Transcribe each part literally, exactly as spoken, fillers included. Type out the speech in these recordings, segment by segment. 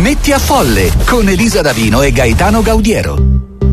Metti a Folle con Elisa Davino e Gaetano Gaudiero.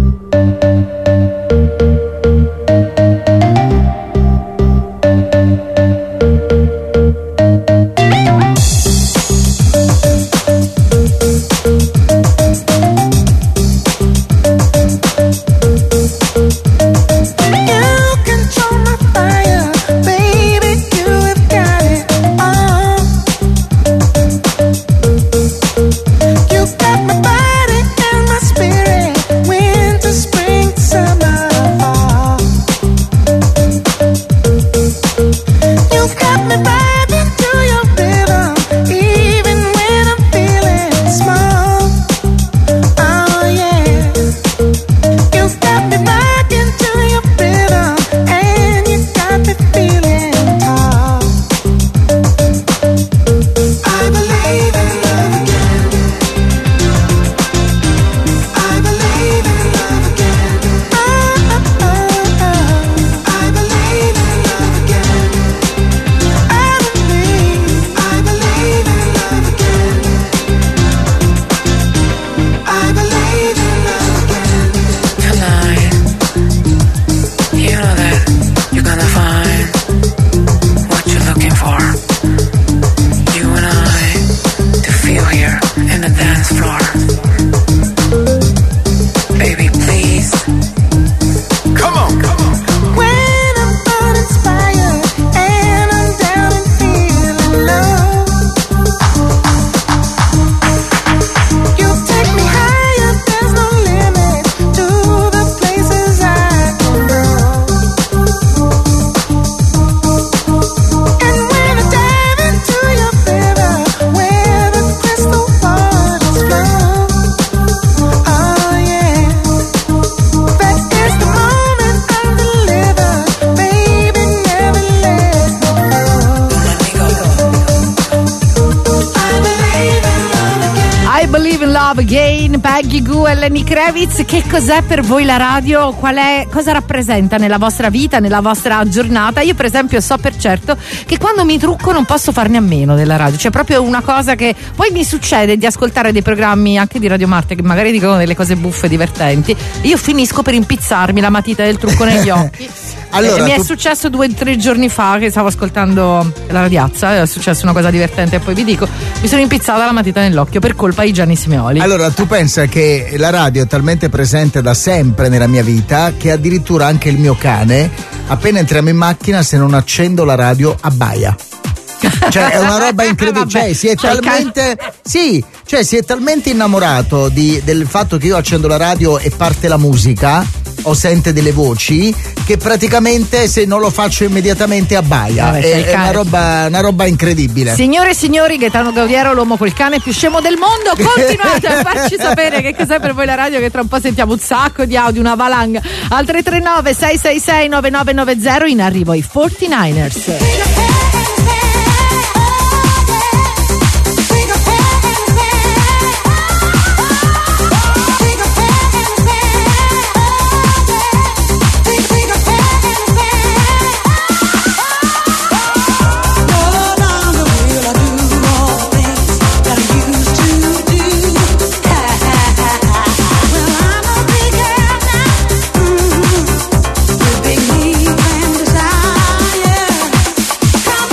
Peggy Gou e Lenny Kravitz. Che cos'è per voi la radio? Qual è, cosa rappresenta nella vostra vita, nella vostra giornata? Io per esempio so per certo che quando mi trucco non posso farne a meno della radio, cioè proprio una cosa che poi mi succede di ascoltare dei programmi anche di Radio Marte che magari dicono delle cose buffe divertenti, io finisco per impizzarmi la matita del trucco negli occhi. Allora, eh, mi tu... è successo due o tre giorni fa che stavo ascoltando la radiazza, è successa una cosa divertente e poi vi dico, mi sono impizzata la matita nell'occhio per colpa di Gianni Simeoli. Allora tu pensa che la radio è talmente presente da sempre nella mia vita che addirittura anche il mio cane, appena entriamo in macchina, se non accendo la radio abbaia. Cioè è una roba incredibile. Cioè si è cioè, talmente can... sì, cioè si è talmente innamorato di, del fatto che io accendo la radio e parte la musica o sente delle voci che praticamente se non lo faccio immediatamente abbaia. Vabbè, è, è una roba una roba incredibile. Signore e signori, Gaetano Gaudiero, l'uomo col cane più scemo del mondo. Continuate a farci sapere che cos'è per voi la radio, che tra un po' sentiamo un sacco di audio, una valanga. Al tre tre nove sei sei sei nove nove nove zero, in arrivo i quarantanovers. Come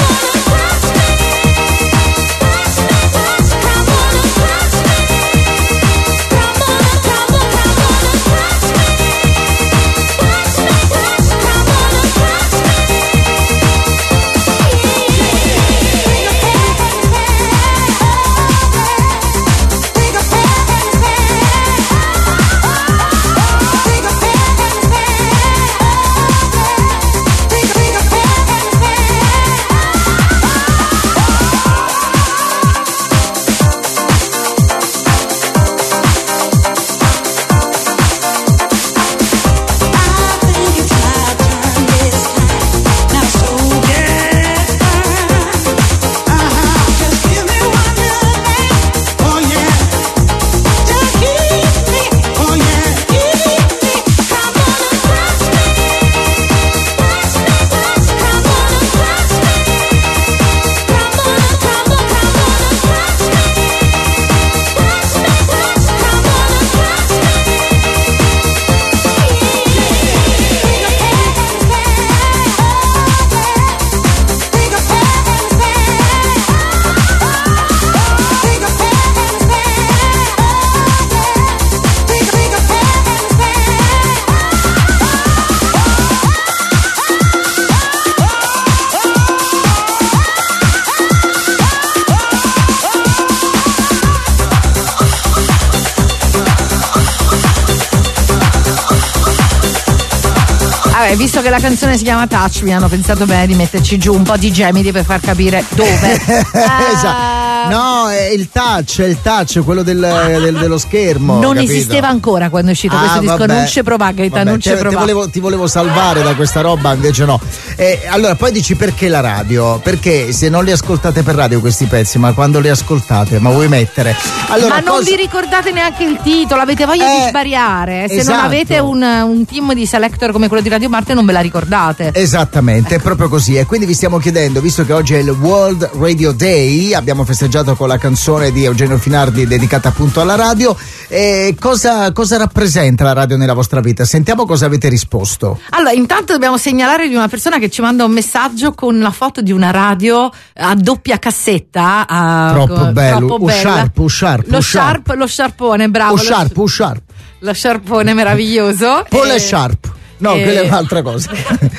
Vabbè, visto che la canzone si chiama Touch, mi hanno pensato bene di metterci giù un po' di gemiti per far capire dove. Esatto. No, è il touch, è il touch, quello del, del, dello schermo. Non capito? esisteva ancora quando è uscito ah, questo disco. Vabbè, non ci provà, Gaeta, non ci provà. Ti volevo, ti volevo salvare da questa roba, invece no. Eh, allora, poi dici perché la radio? Perché se non li ascoltate per radio questi pezzi, ma quando li ascoltate, ma vuoi mettere? Allora, ma non cosa... vi ricordate neanche il titolo, avete voglia eh, di sbariare. Se esatto. non avete un, un team di selector come quello di Radio Marte, non ve la ricordate. Esattamente, ecco. È proprio così. E quindi vi stiamo chiedendo, visto che oggi è il World Radio Day, abbiamo festeggiato con la canzone di Eugenio Finardi dedicata appunto alla radio, eh, cosa, cosa rappresenta la radio nella vostra vita? Sentiamo cosa avete risposto. Allora, intanto dobbiamo segnalare di una persona che ci manda un messaggio con la foto di una radio a doppia cassetta. A, troppo bello, troppo bella. Sharp, o sharp, lo o sharp, sharp, lo sharpone, bravo. o sharp, o sharp. Lo sharpone meraviglioso. Paul e... e Sharp. No, e... quella è un'altra cosa.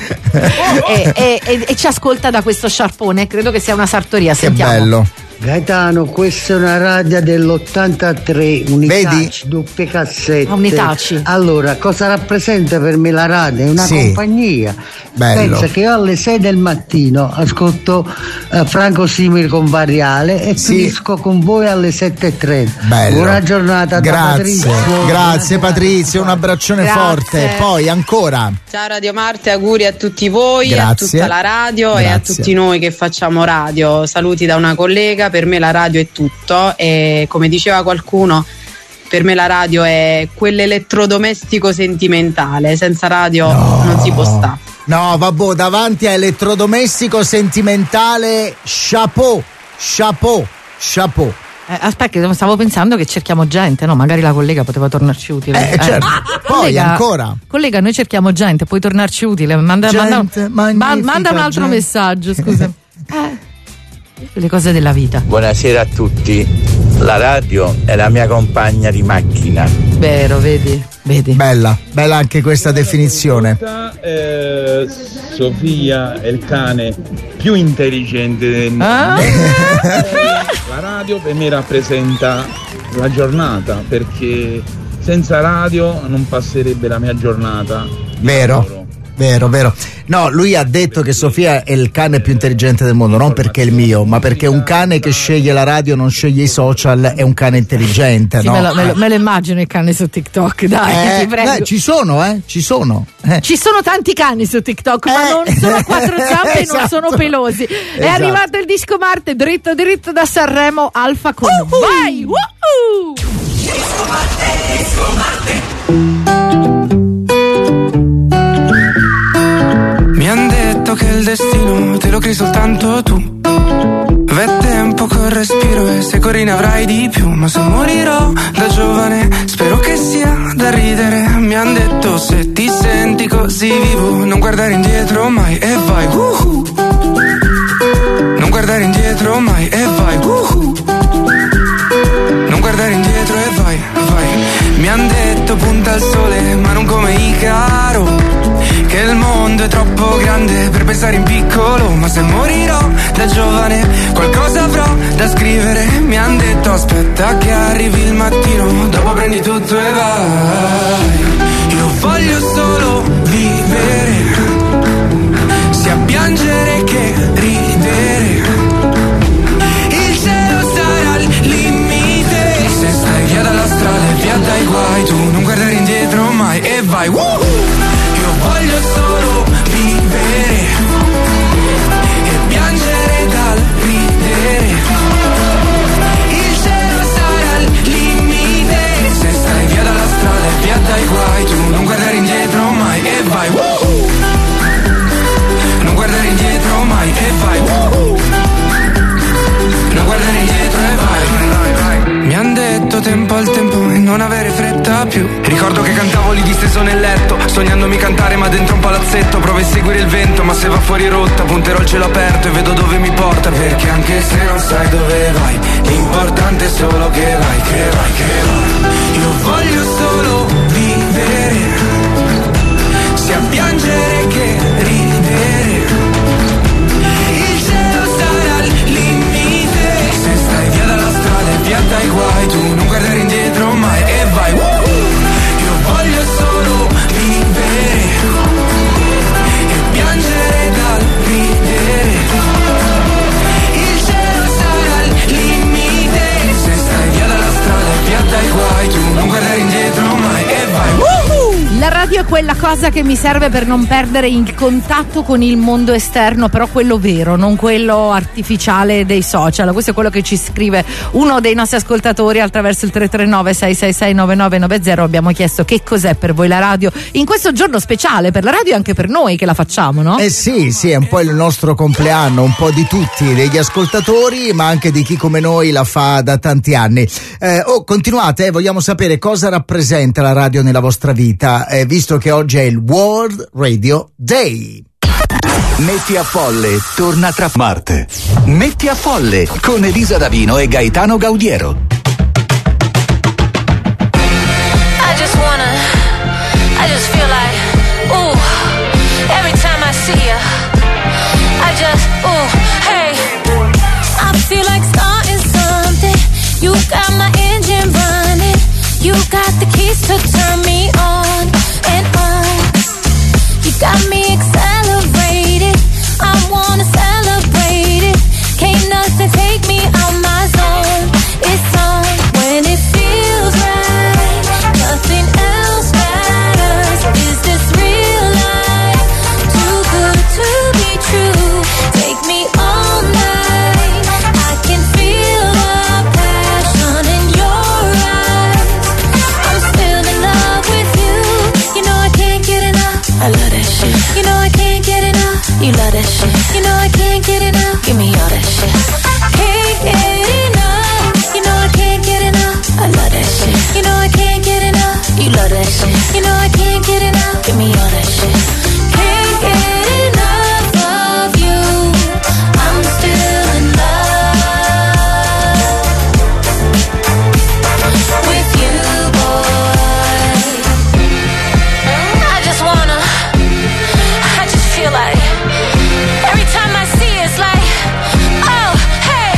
e, e, e, e ci ascolta da questo sharpone, credo che sia una sartoria. Che sentiamo. bello. Gaetano, questa è una radio dell'ottantatré, un'Itaci, doppie cassette. Ah, un'Itaci. Allora, cosa rappresenta per me la radio? È una sì. compagnia. Bello. Pensa che io alle sei del mattino ascolto uh, Franco Simili con Variale e sì. finisco con voi alle sette e trenta. Bello. Buona giornata. Grazie. Da Patrizio. Grazie Patrizio, un abbraccione Grazie. forte. Poi ancora. Ciao Radio Marte, auguri a tutti voi, Grazie. a tutta la radio Grazie. e a tutti noi che facciamo radio. Saluti da una collega, per me la radio è tutto e come diceva qualcuno, per me la radio è quell'elettrodomestico sentimentale, senza radio no. non si può stare. No, vabbè, davanti a elettrodomestico sentimentale, chapeau, chapeau, chapeau. Eh, aspetta, stavo pensando che cerchiamo gente, no? Magari la collega poteva tornarci utile. Eh, certo. Eh. Poi collega, ancora. Collega, noi cerchiamo gente, puoi tornarci utile. Manda, Gente, manda, man, manda un altro gente. messaggio, scusa. eh, le cose della vita. Buonasera a tutti. La radio è la mia compagna di macchina. Vero, vedi? Vedi. Bella, bella anche questa definizione. Eh, Sofia è il cane più intelligente del Ah? La radio per me rappresenta la giornata, perché senza radio non passerebbe la mia giornata. Vero. Vero, vero. No, lui ha detto che Sofia è il cane più intelligente del mondo, non perché è il mio, ma perché un cane che sceglie la radio, non sceglie i social, è un cane intelligente, Sì, no? me, lo, me, lo, me lo immagino il cane su TikTok, dai, Eh, ti prego. beh, ci sono, eh, ci sono. Eh. Ci sono tanti cani su TikTok, ma Eh. non sono a quattro zampe e non Esatto. sono pelosi. È Esatto. arrivato il disco Marte dritto dritto da Sanremo, Alfa con Uh-huh. Vai! Uh-uh. Disco Marte, Disco Marte. Mi han detto che il destino te lo crei soltanto tu. V'è tempo col respiro e se corri ne avrai di più. Ma se morirò da giovane spero che sia da ridere. Mi han detto se ti senti così vivo non guardare indietro mai e vai uh-huh. Non guardare indietro mai e vai uh-huh. Non guardare indietro e vai, vai. Mi han detto punta al sole ma non come Icaro, che il mondo è troppo grande per pensare in piccolo. Ma se morirò da giovane qualcosa avrò da scrivere. Mi han detto aspetta che arrivi il mattino, dopo prendi tutto e vai. Io voglio solo vivere, sia piangere che ridere. Il cielo sarà il limite, se stai via dalla strada e via dai guai. Tu non guardare indietro mai e vai uh-huh. Voglio solo vivere e piangere dal ridere. Il cielo sarà il limite, se stai via dalla strada e via dai guai. Tu non guardare indietro mai e vai uh-huh. Non guardare indietro mai e vai uh-huh. Non guardare indietro e vai. Mi han detto tempo al tempo e non avere fretta più. Ricordo che cantavo lì disteso nel letto, sognandomi cantare ma dentro un palazzetto. Provo a seguire il vento ma se va fuori rotta punterò il cielo aperto e vedo dove mi porta. Perché anche se non sai dove vai, l'importante è solo che vai, che vai, che vai. Io voglio solo vivere, sia piangere che ridere. Il cielo sarà il limite, se stai via dalla strada e via dai guai. Tu non guardare indietro mai e vai uh-huh. Io voglio solo vivere radio è quella cosa che mi serve per non perdere il contatto con il mondo esterno, però quello vero, non quello artificiale dei social. Questo è quello che ci scrive uno dei nostri ascoltatori attraverso il tre tre nove sei sei sei nove nove nove zero. Abbiamo chiesto che cos'è per voi la radio in questo giorno speciale per la radio e anche per noi che la facciamo, no? Eh sì, sì, è un po' il nostro compleanno, un po' di tutti, degli ascoltatori, ma anche di chi come noi la fa da tanti anni. Eh, oh, continuate, eh, vogliamo sapere cosa rappresenta la radio nella vostra vita, eh, visto che oggi è il World Radio Day. Metti a Folle torna tra Marte. Metti a Folle con Elisa Davino e Gaetano Gaudiero. I just wanna, I just feel like, ooh, every time I see ya, I just, ooh, hey, I feel like starting something. You got my engine running. You got the keys to turn me on and on. You got me accelerated. I wanna celebrate it. Can't nothing take me out my zone. It's on when it feels right. Nothing else matters. Is this real life? Too good to be true. Take me all night. I can feel the passion in your eyes. I'm still in love with you. You know I can't get enough. I love that shit. You know I can't get enough. You love that shit. You know I can't get enough. Give me all that shit. Can't get enough. You know I can't get enough. I love that shit. You know I can't get enough. You love that shit. You know I can't get enough. Give me all that shit. Can't get enough of you. I'm still in love with you, boy. I just wanna, I just feel like every time I see it, it's like, oh, hey.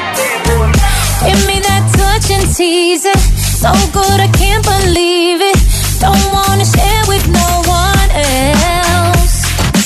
Give me that touch and tease it. So good I can't believe it. Don't wanna share with no one else.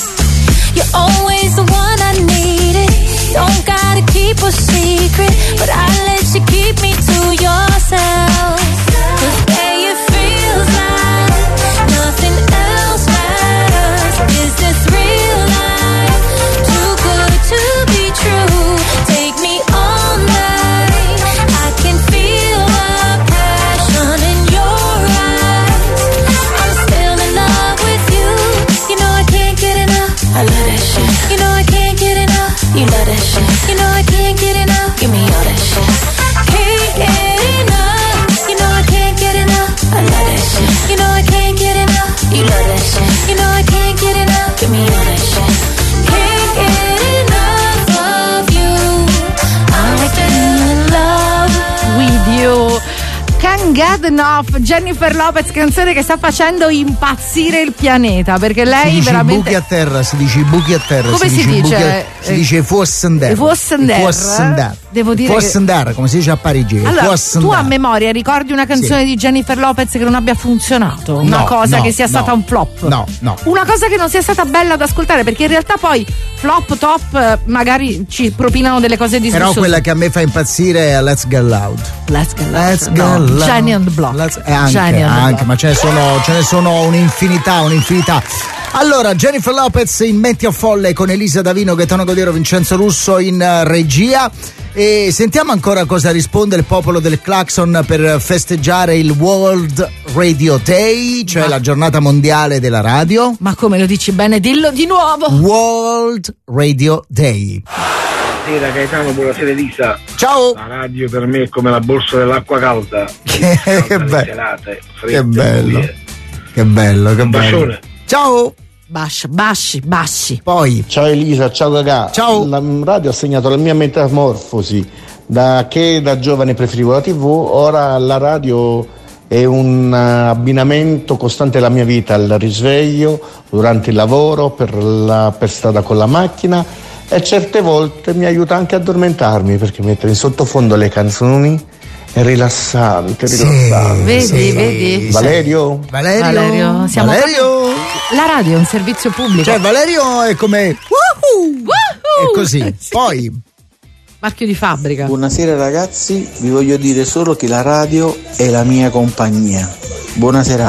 You're always the one I needed. Don't gotta keep a secret, but I let you keep me to yourself. 'Cause babe, it feels like nothing else matters. Is this real life? Too good to be true. Take me all night. I can feel the passion in your eyes. I'm still in love with you. You know I can't get enough. I love that shit. You know I can't get enough. You love that shit. You know I can't get enough. Give me all that shit. Can't get enough. You know I can't get enough. I love that shit. You know I can't get enough. You love that shit. You know I can't get enough. Give me all that shit. Can't get enough of you. I'm still in love With you. Can't get enough. Jennifer Lopez, canzone che sta facendo impazzire il pianeta, perché lei si dice veramente i buchi a terra, si dice i buchi a terra. Come si, si dice? dice? I buchi a... Si dice Fuossender. Fuossender. Devo dire Fuossender, che... come si dice a Parigi. Allora, tu a memoria ricordi una canzone sì. di Jennifer Lopez che non abbia funzionato? Una no, cosa no, che sia no, stata un flop? No, no. Una cosa che non sia stata bella da ascoltare, perché in realtà poi flop, top, magari ci propinano delle cose disgustose. Però quella che a me fa impazzire è Let's Get Loud. Let's Get Loud. Let's no, Get Loud. Jenny on the Block. Let's, eh, anche, Jenny on the anche Block. ma ce ne sono, ce ne sono un'infinità, un'infinità. Allora, Jennifer Lopez in Metti a Folle con Elisa Davino, Gaetano Gaudiero, Vincenzo Russo in uh, regia. E sentiamo ancora cosa risponde il popolo del Clacson per festeggiare il World Radio Day, cioè ma, la giornata mondiale della radio. Ma come lo dici bene, dillo di nuovo. World Radio Day. Buonasera Gaetano, buonasera Elisa. Ciao. La radio per me è come la borsa dell'acqua calda. Che, che bello. Gelate, fredde, che bello. buie. Che bello, che Un bello. bacione. Ciao. Basci, basci, basci. Poi. Ciao Elisa, ciao Gagà. Ciao. La radio ha segnato la mia metamorfosi. Da che da giovane preferivo la tivù, ora la radio è un abbinamento costante alla mia vita, al risveglio, durante il lavoro, per, la, per strada con la macchina, e certe volte mi aiuta anche a addormentarmi perché mettere in sottofondo le canzoni è rilassante, rilassante. Sì, vedi, vedi. Valerio? Valerio? Valerio, siamo Valerio? La radio è un servizio pubblico. Cioè Valerio è come Woohoo! Woohoo! è così. Poi marchio di fabbrica. Buonasera ragazzi, vi voglio dire solo che la radio è la mia compagnia. Buona serata.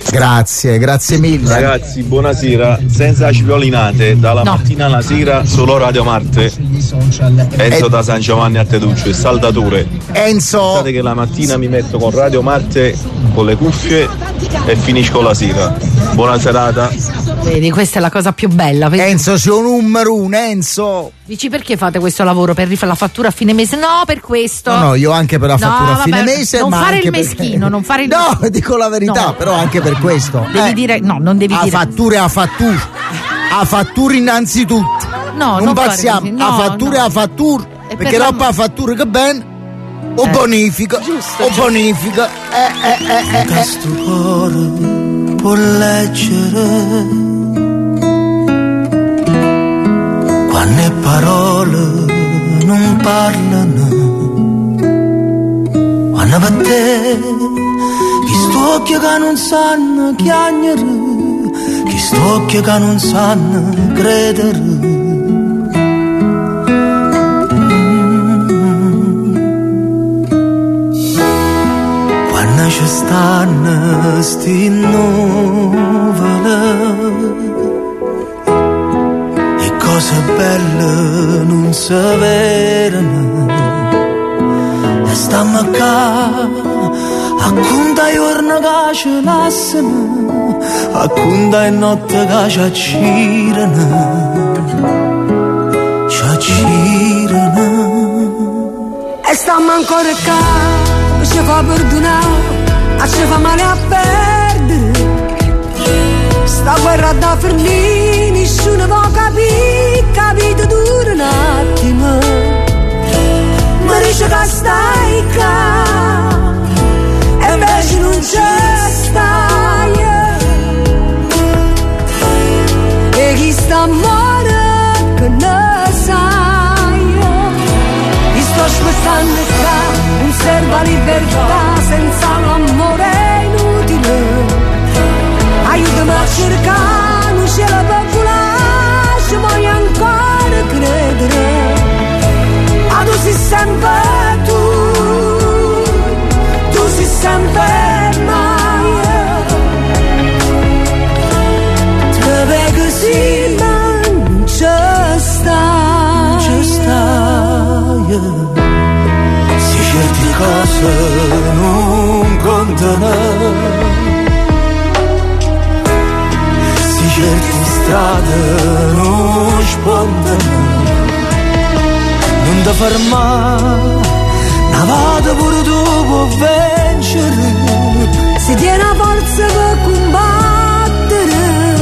Grazie, grazie mille. Ragazzi, buonasera. Senza cipollinate, dalla no. mattina alla sera, solo Radio Marte. Enzo e... da San Giovanni a Teduccio, saldature. Enzo. Pensate che la mattina mi metto con Radio Marte, con le cuffie e finisco la sera. Buona serata. Vedi, questa è la cosa più bella. Vedi? Enzo, sei un numero uno, Enzo. Dici perché fate questo lavoro? Per rifare la fattura a fine mese? No, per questo. No, no, io anche per la fattura no, a fine vabbè, mese. Non ma fare anche il meschino, perché... non fare il No, dico la verità, no. però anche per questo. Devi eh. dire, no, non devi a dire. A fatture a fatture. A fatture innanzitutto. No, non, non passiamo no, a fatture no. a fatture. E perché per dopo la... a fatture che ben o eh. bonifica. Giusto, o giusto. bonifica. Eh, eh, eh, eh, Questo cuore può leggere quando le parole non parlano, quando per te chi sto occhio che non sanno chiagnere, chi sto occhio che non sanno credere. Quando ci stanno sti nuvole, cose belle non si vedono e stiamo qua a conta giorno che ci lasciano, a conta notte che ci accirano, ci accirano. E stiamo ancora qua, ci fa perdonare, ci fa male a perdere, sta guerra da finire, nessuno può capire, capito dura un attimo, ma dice che stai qua, e invece non c'è stai, e chi sta a morire che ne sai, io sto aspettando qua, non serve libertà, senza l'amore è inutile, aiutami a cercare un cielo popolare, ci voglio ancora credere, ah tu sei sempre tu, tu sei sempre mai, te vedo così ma non c'è stai, c'è stai, se certe cose non contano, certe strade non spondono, non ti fermare, una vada pure tu puoi vincere, si tiene la forza per combattere,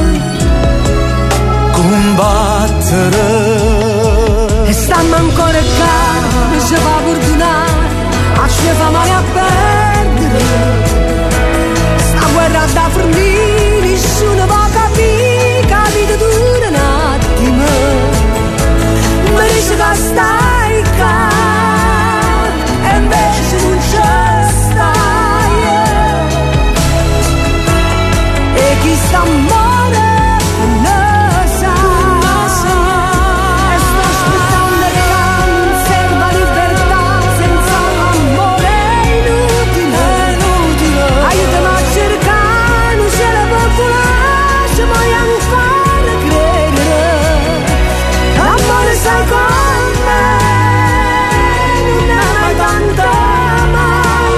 combattere, e stiamo ancora qua, ci fa perdonare, a ci fa male a perdere, sta guerra da fornire, nessuno va capire, capito dura un attimo, ma dice che stai qua, e invece non c'è stai, e chi sta a morire ne sa, e sto aspettando che non serva libertà, senza l'amore è inutile, aiutami a cercare un cielo popolare, ci voglio ancora credere, l'amore sai con me, non è mai tanto mai,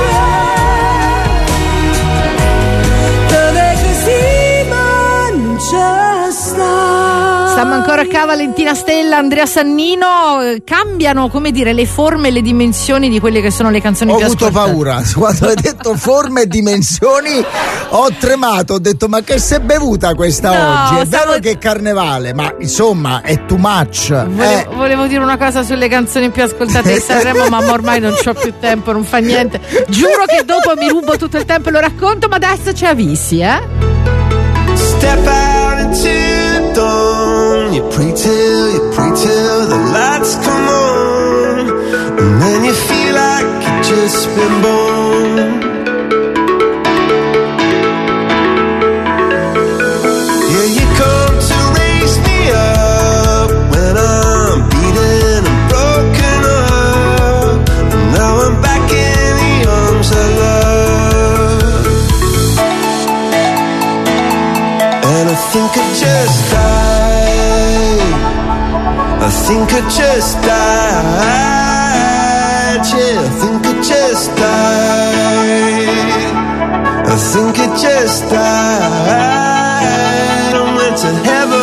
te vedo così ma non c'è sta. Stiamo ancora a qua, Valentina Stella, Andrea Sannino, eh, cambiano, come dire, le forme e le dimensioni di quelle che sono le canzoni ho più avuto ascoltate. paura quando hai detto forme e dimensioni, ho tremato, ho detto ma che si è bevuta questa No, oggi, è stavo- vero che è carnevale, ma insomma è too much. Volevo, eh. volevo dire una cosa sulle canzoni più ascoltate di Sanremo, ma ormai non c'ho più tempo, non fa niente. Giuro che dopo mi rubo tutto il tempo e lo racconto, ma adesso ci avvisi, eh? step out into dawn, you pray till, you pray till the lights come on, and then you feel like you've just been born. Yeah, you come to raise me up when I'm beaten and broken up, and now I'm back in the arms of love. think I just died. I think I just died. Yeah, I think I just died. I think I just died. I went to heaven.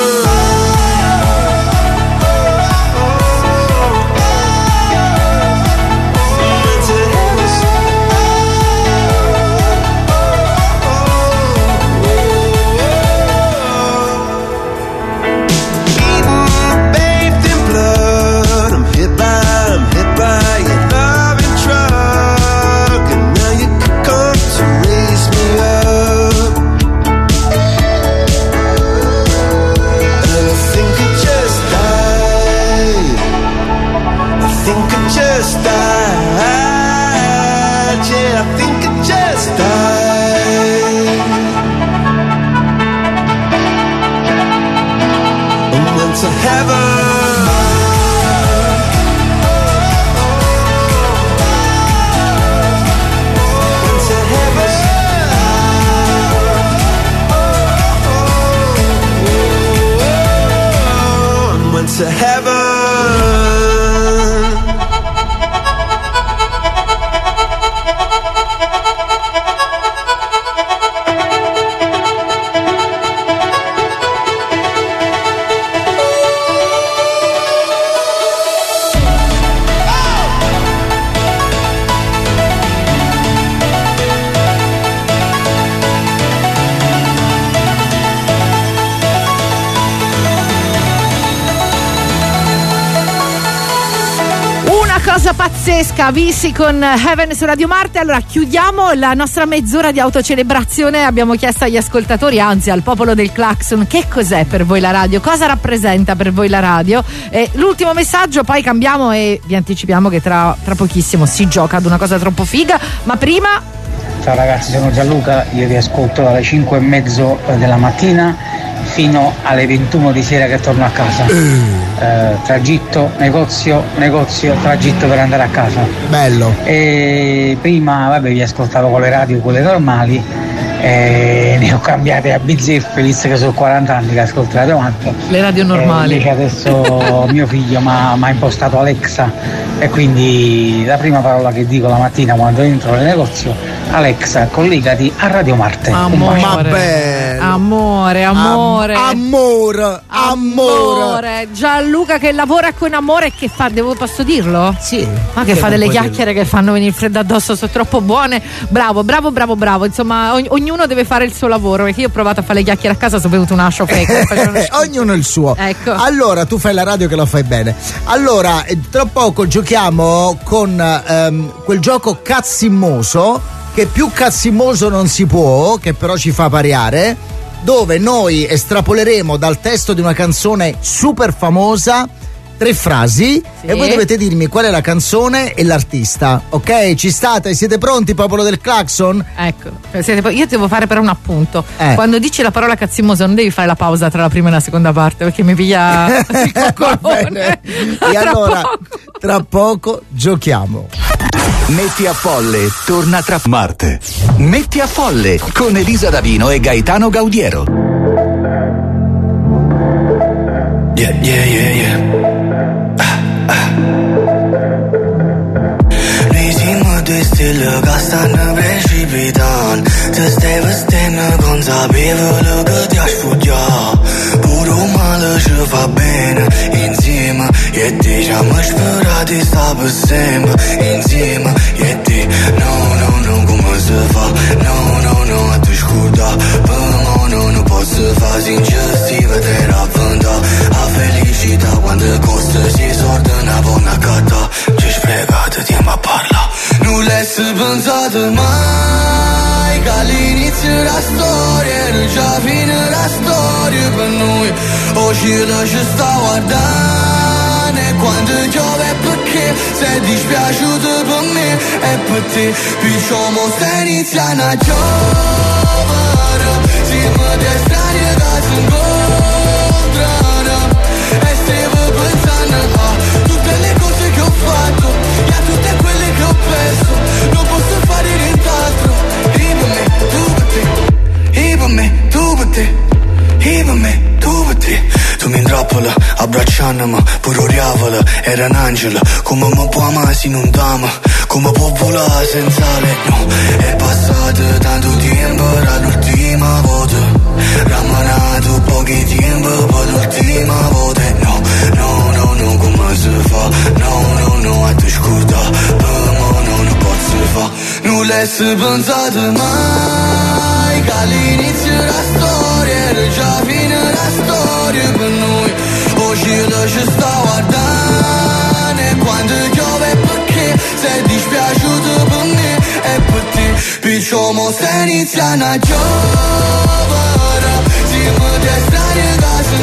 To heaven. To heaven. Cosa pazzesca, Avicii con Heaven su Radio Marte. Allora chiudiamo la nostra mezz'ora di autocelebrazione. Abbiamo chiesto agli ascoltatori, anzi al popolo del Clacson, che cos'è per voi la radio, cosa rappresenta per voi la radio. E l'ultimo messaggio, poi cambiamo e vi anticipiamo che tra, tra pochissimo si gioca ad una cosa troppo figa, ma prima... Ciao ragazzi, sono Gianluca, io vi ascolto dalle cinque e mezzo della mattina fino alle ventuno di sera che torno a casa. Eh, tragitto, negozio, negozio, tragitto per andare a casa. Bello. E prima, vabbè, vi ascoltavo con le radio, quelle normali, e ne ho cambiate a bizzeffe, visto che sono quaranta anni che ascolto Radio Marte. Le radio normali. E invece adesso mio figlio mi ha impostato Alexa e quindi la prima parola che dico la mattina quando entro nel negozio: Alexa, collegati a Radio Marte. Amore, amore, amore, Am- amore, amore. Gianluca che lavora con amore e che fa, devo, posso dirlo? Sì. Ma che fa delle chiacchiere dirlo. Che fanno venire il freddo addosso, sono troppo buone. Bravo, bravo, bravo, bravo. Insomma, ogn- ognuno deve fare il suo lavoro, perché io ho provato a fare le chiacchiere a casa, sono bevuto un ascio fake. Ognuno il suo. Ecco. Allora, tu fai la radio che lo fai bene. Allora, tra poco giochiamo con um, quel gioco cazzimmoso, che più cazzimmoso non si può, che però ci fa pariare, dove noi estrapoleremo dal testo di una canzone super famosa tre frasi, sì, e voi dovete dirmi qual è la canzone e l'artista, ok? Ci state? Siete pronti, popolo del Clacson? Ecco, siete, io devo fare però un appunto. Eh. Quando dici la parola cazzimoso non devi fare la pausa tra la prima e la seconda parte, perché mi piglia il coccolone. E allora, tra poco giochiamo. Metti a Folle torna tra Marte. Metti a Folle con Elisa Davino e Gaetano Gaudiero. Yeah, yeah, yeah, yeah. Due stelle che stanno precipitando, se stai vestendo consapevole che ti ha sfuggiato, pure un male ci fa bene insieme, e te ci siamo sperati sta per sempre insieme, e te no no no come si fa, no no no a te scorda, per me no non posso fare sincer si vedere avventa, a felicità quando costa si sorda una buona catta, ci sprecate tempo a parlare. Non l'hai pensato mai che all'inizio della storia era già fine la storia per noi. Oggi ci sta guardando e quando piove perché sei dispiaciuto per me e per te. Diciamo sta iniziando a giovere, siamo dei strani che si incontrano e stavo pensando a tutte le cose che ho fatto e a tutte quelle che ho perso. Non posso fare nient'altro. E per me, tu per te. E per me, tu per te. E sanno ma pure un diavolo era un angelo. Come mi può amare se non t'ama, come può volare senza le no. È passato tanto tempo dall'ultima volta, ramanato pochi tempo per l'ultima volta. No, no, no, no, come si fa? No, no, no, a te scorda, per me no, non posso fa. Non l'hai pensato mai, che all'inizio della storia era già fine la storia per noi. O cielo ci sta guardando, e quando piove perché sei dispiaciuto per me e per te. Perciò mo se iniziano a giovere, siamo due strani che si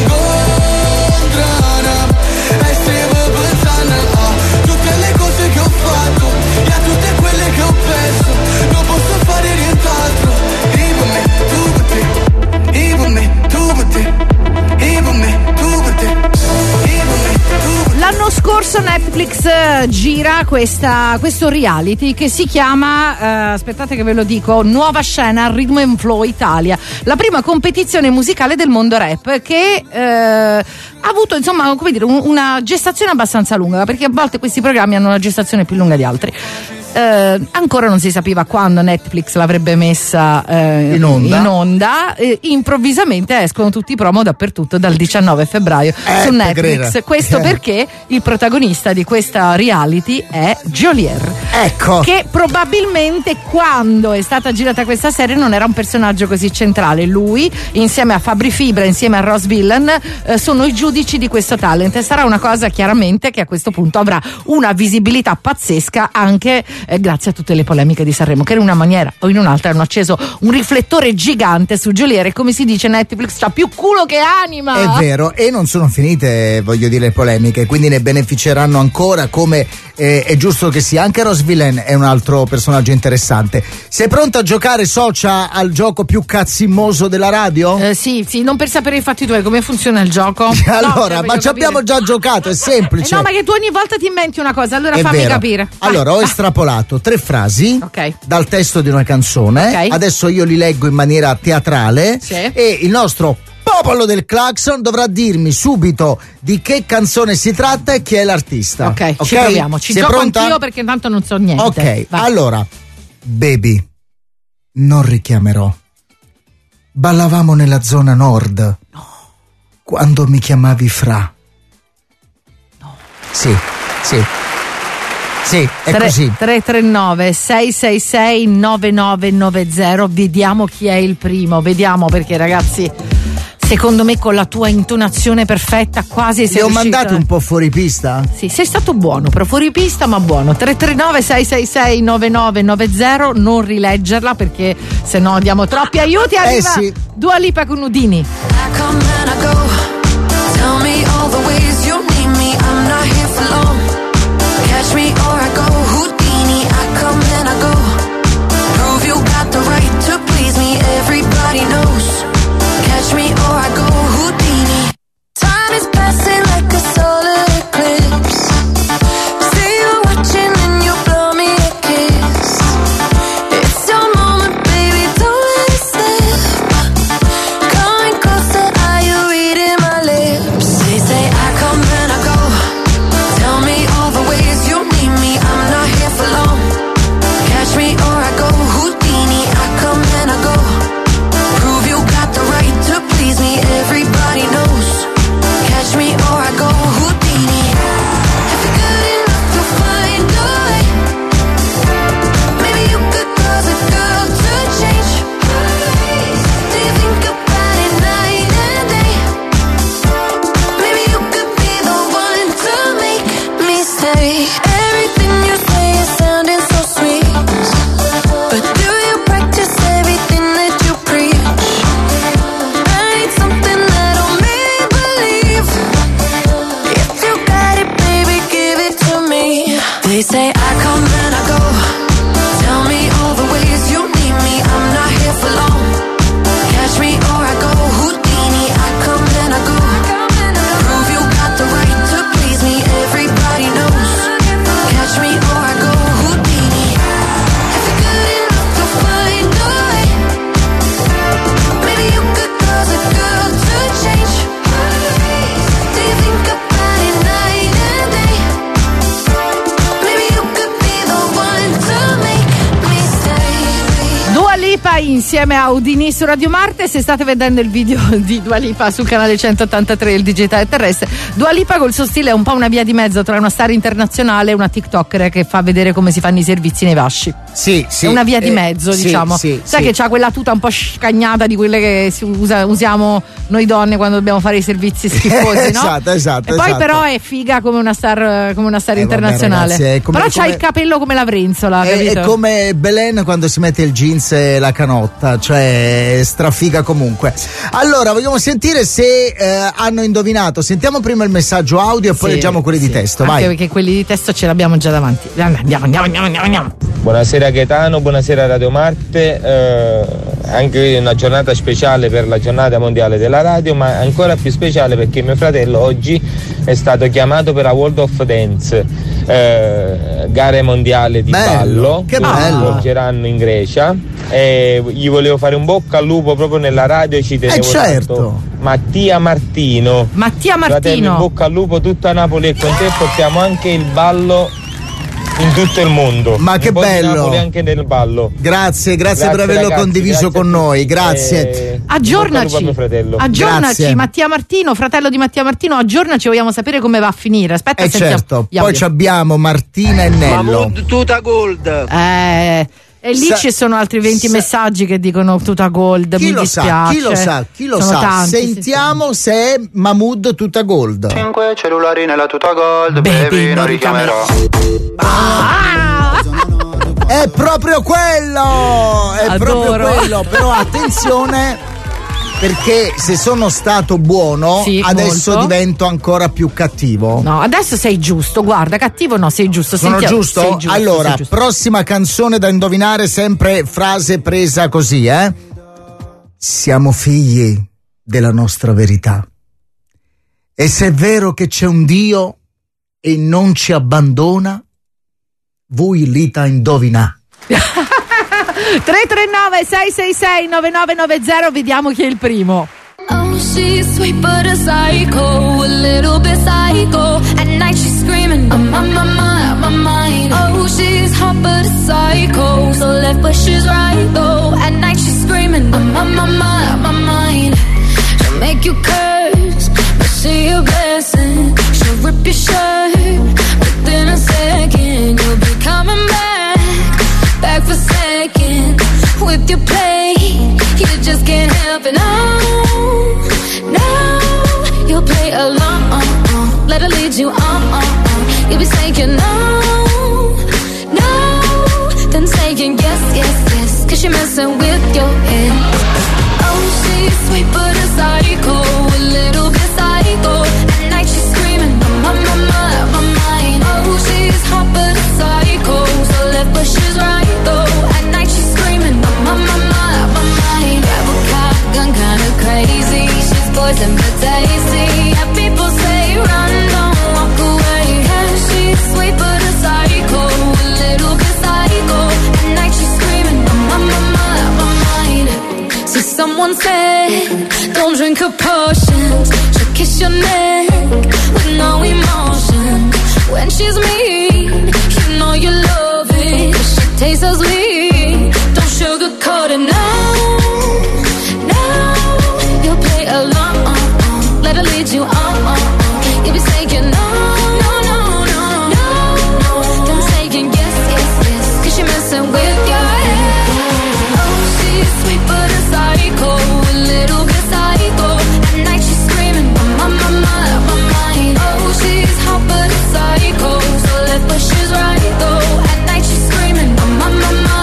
incontrano, e stiamo pensando a tutte le cose che ho fatto e a tutte quelle che ho perso. Non posso fare nient'altro, io per me, tu per te, io per me, tu per te, io per me, tu per te, io per me, tu per te. L'anno scorso Netflix eh, gira questa, questo reality che si chiama, eh, aspettate che ve lo dico, Nuova Scena Rhythm and Flow Italia, la prima competizione musicale del mondo rap che eh, ha avuto insomma come dire un, una gestazione abbastanza lunga, perché a volte questi programmi hanno una gestazione più lunga di altri. Eh, ancora non si sapeva quando Netflix l'avrebbe messa eh, in onda, in onda. Eh, improvvisamente escono tutti i promo dappertutto dal diciannove febbraio eh, su Netflix. Pegrera. Questo eh. perché il protagonista di questa reality è Geolier, ecco, che probabilmente quando è stata girata questa serie non era un personaggio così centrale. Lui insieme a Fabri Fibra, insieme a Ross Villan, eh, sono i giudici di questo talent, e sarà una cosa chiaramente che a questo punto avrà una visibilità pazzesca anche Eh, grazie a tutte le polemiche di Sanremo, che in una maniera o in un'altra hanno acceso un riflettore gigante su Geolier. E come si dice, Netflix c'ha più culo che anima. È vero, e non sono finite, voglio dire, le polemiche, quindi ne beneficeranno ancora, come eh, è giusto che sia. Anche Ross Villain è un altro personaggio interessante. Sei pronto a giocare, Socia, al gioco più cazzimmoso della radio? Eh, sì, sì, non per sapere i fatti tuoi, come funziona il gioco? Allora, no, ma ci abbiamo già giocato, è semplice. Eh no, ma che tu ogni volta ti inventi una cosa, allora è fammi vero. capire. Allora, ah, ho ah. estrapolato tre frasi okay. dal testo di una canzone, okay. Adesso io li leggo in maniera teatrale, sì. E il nostro popolo del clacson dovrà dirmi subito di che canzone si tratta e chi è l'artista. Ok, okay? ci proviamo, ci Sei gioco pronta? anch'io perché intanto non so niente. Ok, vai. Allora, baby, non richiamerò. Ballavamo nella zona nord, no. Quando mi chiamavi Fra. No. Sì, sì. Sì, è tre, così. tre tre nove sei sei sei nove nove nove zero. Vediamo chi è il primo. Vediamo, perché ragazzi, secondo me con la tua intonazione perfetta quasi sei Ti ho riuscito... mandato un po' fuori pista? Sì, sei stato buono, però fuori pista ma buono. Tre tre nove sei sei sei nove nove nove zero. Non rileggerla perché se no diamo troppi aiuti. Arriva eh sì. Dua Lipa con Udini. Catch me or I go Houdini, I come and I go. Prove you got the right to please me, everybody knows. Catch me or I go Houdini. Time is passing like a solar eclipse. See you watching and you blow me a kiss. It's your moment, baby, don't let it slip. Coming closer, are you reading Dua Lipa insieme a Udini su Radio Marte. Se state vedendo il video di Dua Lipa sul canale centottantatré il digitale terrestre, Dua Lipa col suo stile è un po' una via di mezzo tra una star internazionale e una tiktoker che fa vedere come si fanno i servizi nei vasci. Sì, sì. È una via di eh, mezzo, sì, diciamo. sì, sai sì. che c'ha quella tuta un po' scagnata di quelle che si usa, usiamo noi donne quando dobbiamo fare i servizi schifosi, no? Esatto, esatto. E poi esatto. però è figa come una star, come una star Eh, internazionale. vabbè, ragazzi, come, però come... c'ha il capello come la Vrenzola, È, capito? è come Belen quando si mette il jeans e la canotta, cioè strafiga comunque. Allora, vogliamo sentire se eh, hanno indovinato. Sentiamo prima il messaggio audio e poi Sì, leggiamo quelli sì. di testo. Anche Vai. perché quelli di testo ce l'abbiamo già davanti. Andiamo, andiamo, andiamo, andiamo, andiamo. Buonasera Gaetano, buonasera Radio Marte, eh, anche una giornata speciale per la giornata mondiale della radio, ma ancora più speciale perché mio fratello oggi è stato chiamato per la World of Dance, eh, gare mondiali di Bello, ballo, che che si bello. svolgeranno in Grecia, e gli volevo fare un bocca al lupo proprio nella radio, ci tenevo Eh, certo. tanto. Mattia Martino. Mattia Fratello, in Martino. bocca al lupo tutta Napoli e con te portiamo anche il ballo in tutto il mondo. Ma che Un po' di bello. Napoli anche nel ballo. Grazie, grazie, Grazie, per averlo ragazzi, condiviso grazie con a noi. tutti. Grazie. Eh, Aggiornaci, mio fratello. aggiornaci Grazie. Mattia Martino, fratello di Mattia Martino, aggiornaci, vogliamo sapere come va a finire. Aspetta, Eh sentiamo certo, gli poi audio. ci abbiamo Martina e Nello. Mahmood Tuta Gold. Eh, e lì Sa- ci sono altri venti sa- messaggi che dicono tutta gold. Chi mi lo sa, dispiace. chi lo sa, chi lo Sono sa. tanti, sì, Sentiamo se è Mahmood tutta gold. Cinque cellulari nella tuta gold, baby, non richiamerò. È proprio quello! È Adoro. proprio quello, però attenzione perché se sono stato buono Sì, adesso molto. divento ancora più cattivo. No, adesso sei giusto, guarda, cattivo no, sei giusto. Sono Sentiamo- giusto? sei giusto, Allora, sei giusto. prossima canzone da indovinare, sempre frase presa così, eh? Siamo figli della nostra verità. E se è vero che c'è un Dio e non ci abbandona, voi lita indovina. tre tre nove sei sei sei nove nove nove zero, vediamo chi è il primo. Oh, she's sweet but a psycho, a little bit psycho. At night she's screaming, I'm on my mind, my mind. Oh, she's hot but a psycho, so left but she's right though. At night she's screaming, I'm on my mind, my mind. She'll make you curse, but see a blessing. She'll rip your shirt within a second. You'll be coming back, back for second. With your play, you just can't help it. No, no, you'll play along. Let her lead you on. You'll be saying no, no, then saying yes, yes, yes, cause you're messing with your head. Oh, she's sweet but a psycho, a little bit psycho. At night she's screaming, I'm on my mind, my mind. Oh, she's hot but a psycho, so left but she's right though. At night she's screaming, I'm on my mind, my mind. Grab a cop gun, kinda crazy. She's poison but tasty. Yeah, people say run, don't walk away. Yeah, she's sweet but a psycho, a little bit psycho. At night she's screaming, I'm on my mind, my mind. See, someone said, don't drink her potions. She'll kiss your neck with no emotion. When she's mean, you know you love it. She tastes so sweet, don't sugarcoat it, no, no. You'll play along, let her lead you on. You'll be saying no, no, no, no, no, no. Then saying yes, yes, yes, cause you're messing with your head. Oh, she's sweet but a psycho, a little bit psycho. At night she's screaming, I'm on my mind, my mind. Oh, she's hot but a psycho, so left but she's right though. At night she's screaming, I'm on my mind.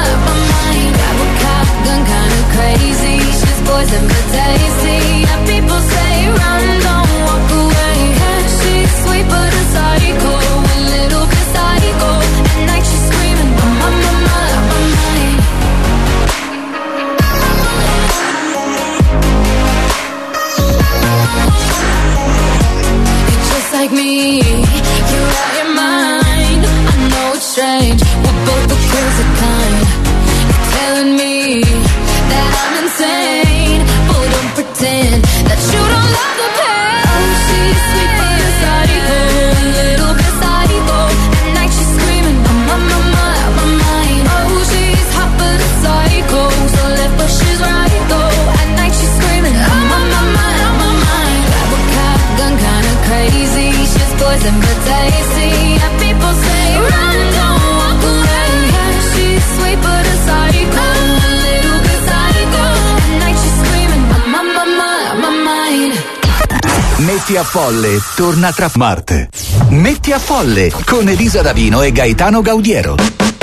Metti a Folle torna tra Marte. Metti a Folle con Elisa Davino e Gaetano Gaudiero.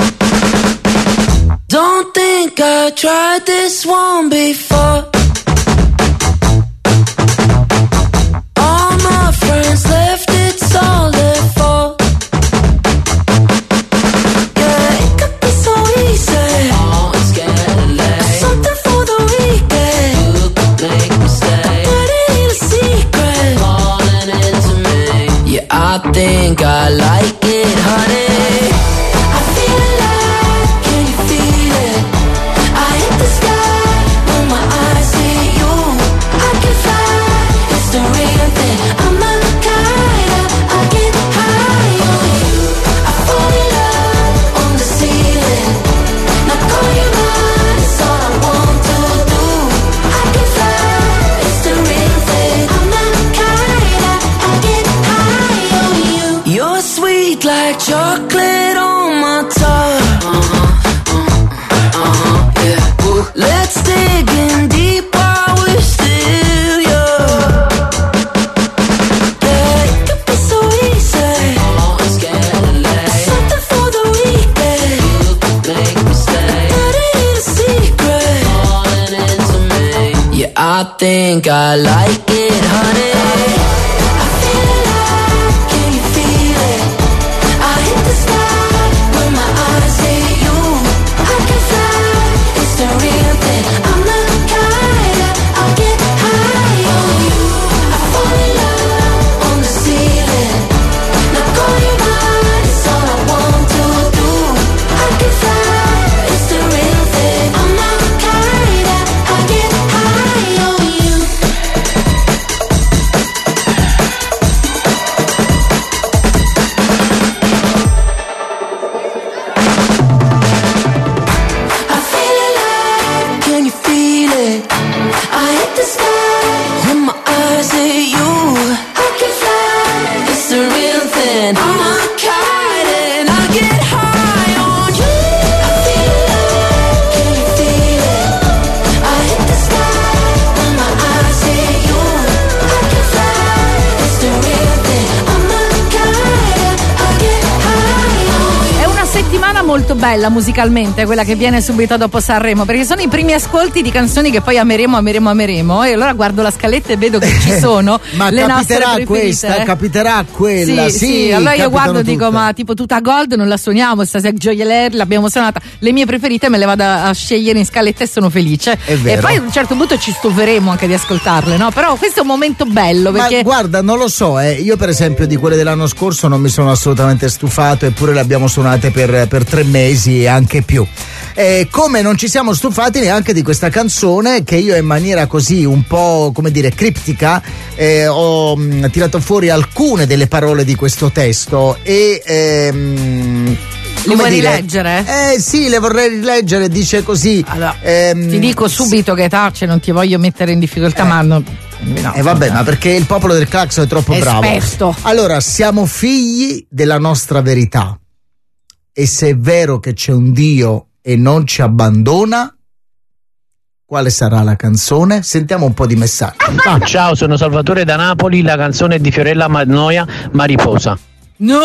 Don't think I tried this one before. All my friends left, it's all their fault. Yeah, it could be so easy. Oh, it's getting late. Something for the weekend. You could make me stay. But it ain't a secret. Falling into me. Yeah, I think I like it, honey. Like chocolate on my tongue. Uh-huh, uh-huh, uh-huh, yeah. Ooh. Let's dig in deep while we're still young. Yeah, it could be so easy. Oh, it's getting late. Something for the weekend. You could make me stay. But it ain't a secret. Falling into me. Yeah, I think I like it, honey. Molto bella musicalmente, quella che viene subito dopo Sanremo, perché sono i primi ascolti di canzoni che poi ameremo, ameremo, ameremo, e allora guardo la scaletta e vedo che ci sono ma le capiterà nostre questa, capiterà quella, sì, sì, sì. Allora io guardo e tutte. dico, ma tipo tutta Gold non la suoniamo, stasera Gioieler l'abbiamo suonata, le mie preferite me le vado a scegliere in scaletta e sono felice. È vero. E poi a un certo punto ci stuferemo anche di ascoltarle, no? Però questo è un momento bello, perché ma guarda, non lo so, eh. Io per esempio di quelle dell'anno scorso non mi sono assolutamente stufato, eppure le abbiamo suonate per, per tre mesi e anche più. Eh, come non ci siamo stufati neanche di questa canzone che io in maniera così un po', come dire, criptica eh, ho mh, tirato fuori alcune delle parole di questo testo e ehm, le vuoi dire? rileggere? Eh sì, le vorrei rileggere, dice così. Allora, ehm, ti dico subito che Tacce non ti voglio mettere in difficoltà, eh. ma no. No, e eh vabbè, ma perché il popolo del Claxon è troppo bravo. Esperto. Allora, siamo figli della nostra verità. E se è vero che c'è un Dio e non ci abbandona, quale sarà la canzone? Sentiamo un po' di messaggi. Ah, ciao, sono Salvatore da Napoli, la canzone è di Fiorella Mannoia, Mariposa. No!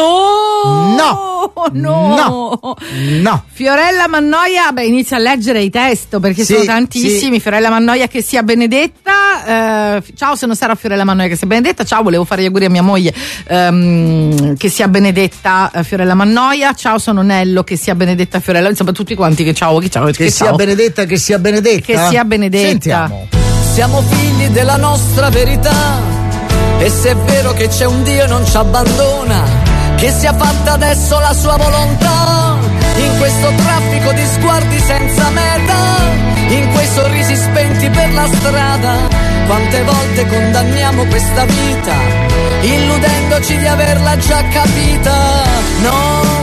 No! No! No! No! Fiorella Mannoia, beh, inizia a leggere i testo perché sì, sono tantissimi. Sì. Fiorella Mannoia, che sia benedetta. Eh, ciao, sono Sara Fiorella Mannoia, che sia benedetta. Ciao, volevo fare gli auguri a mia moglie, ehm, che sia benedetta eh, Fiorella Mannoia. Ciao, sono Nello, che sia benedetta Fiorella. Insomma, tutti quanti che ciao, che ciao. Che, che sia ciao. benedetta, che sia benedetta. Che sia benedetta. Sentiamo. Siamo figli della nostra verità, e se è vero che c'è un Dio non ci abbandona, che sia fatta adesso la sua volontà, in questo traffico di sguardi senza meta, in quei sorrisi spenti per la strada. Quante volte condanniamo questa vita, illudendoci di averla già capita. Non basta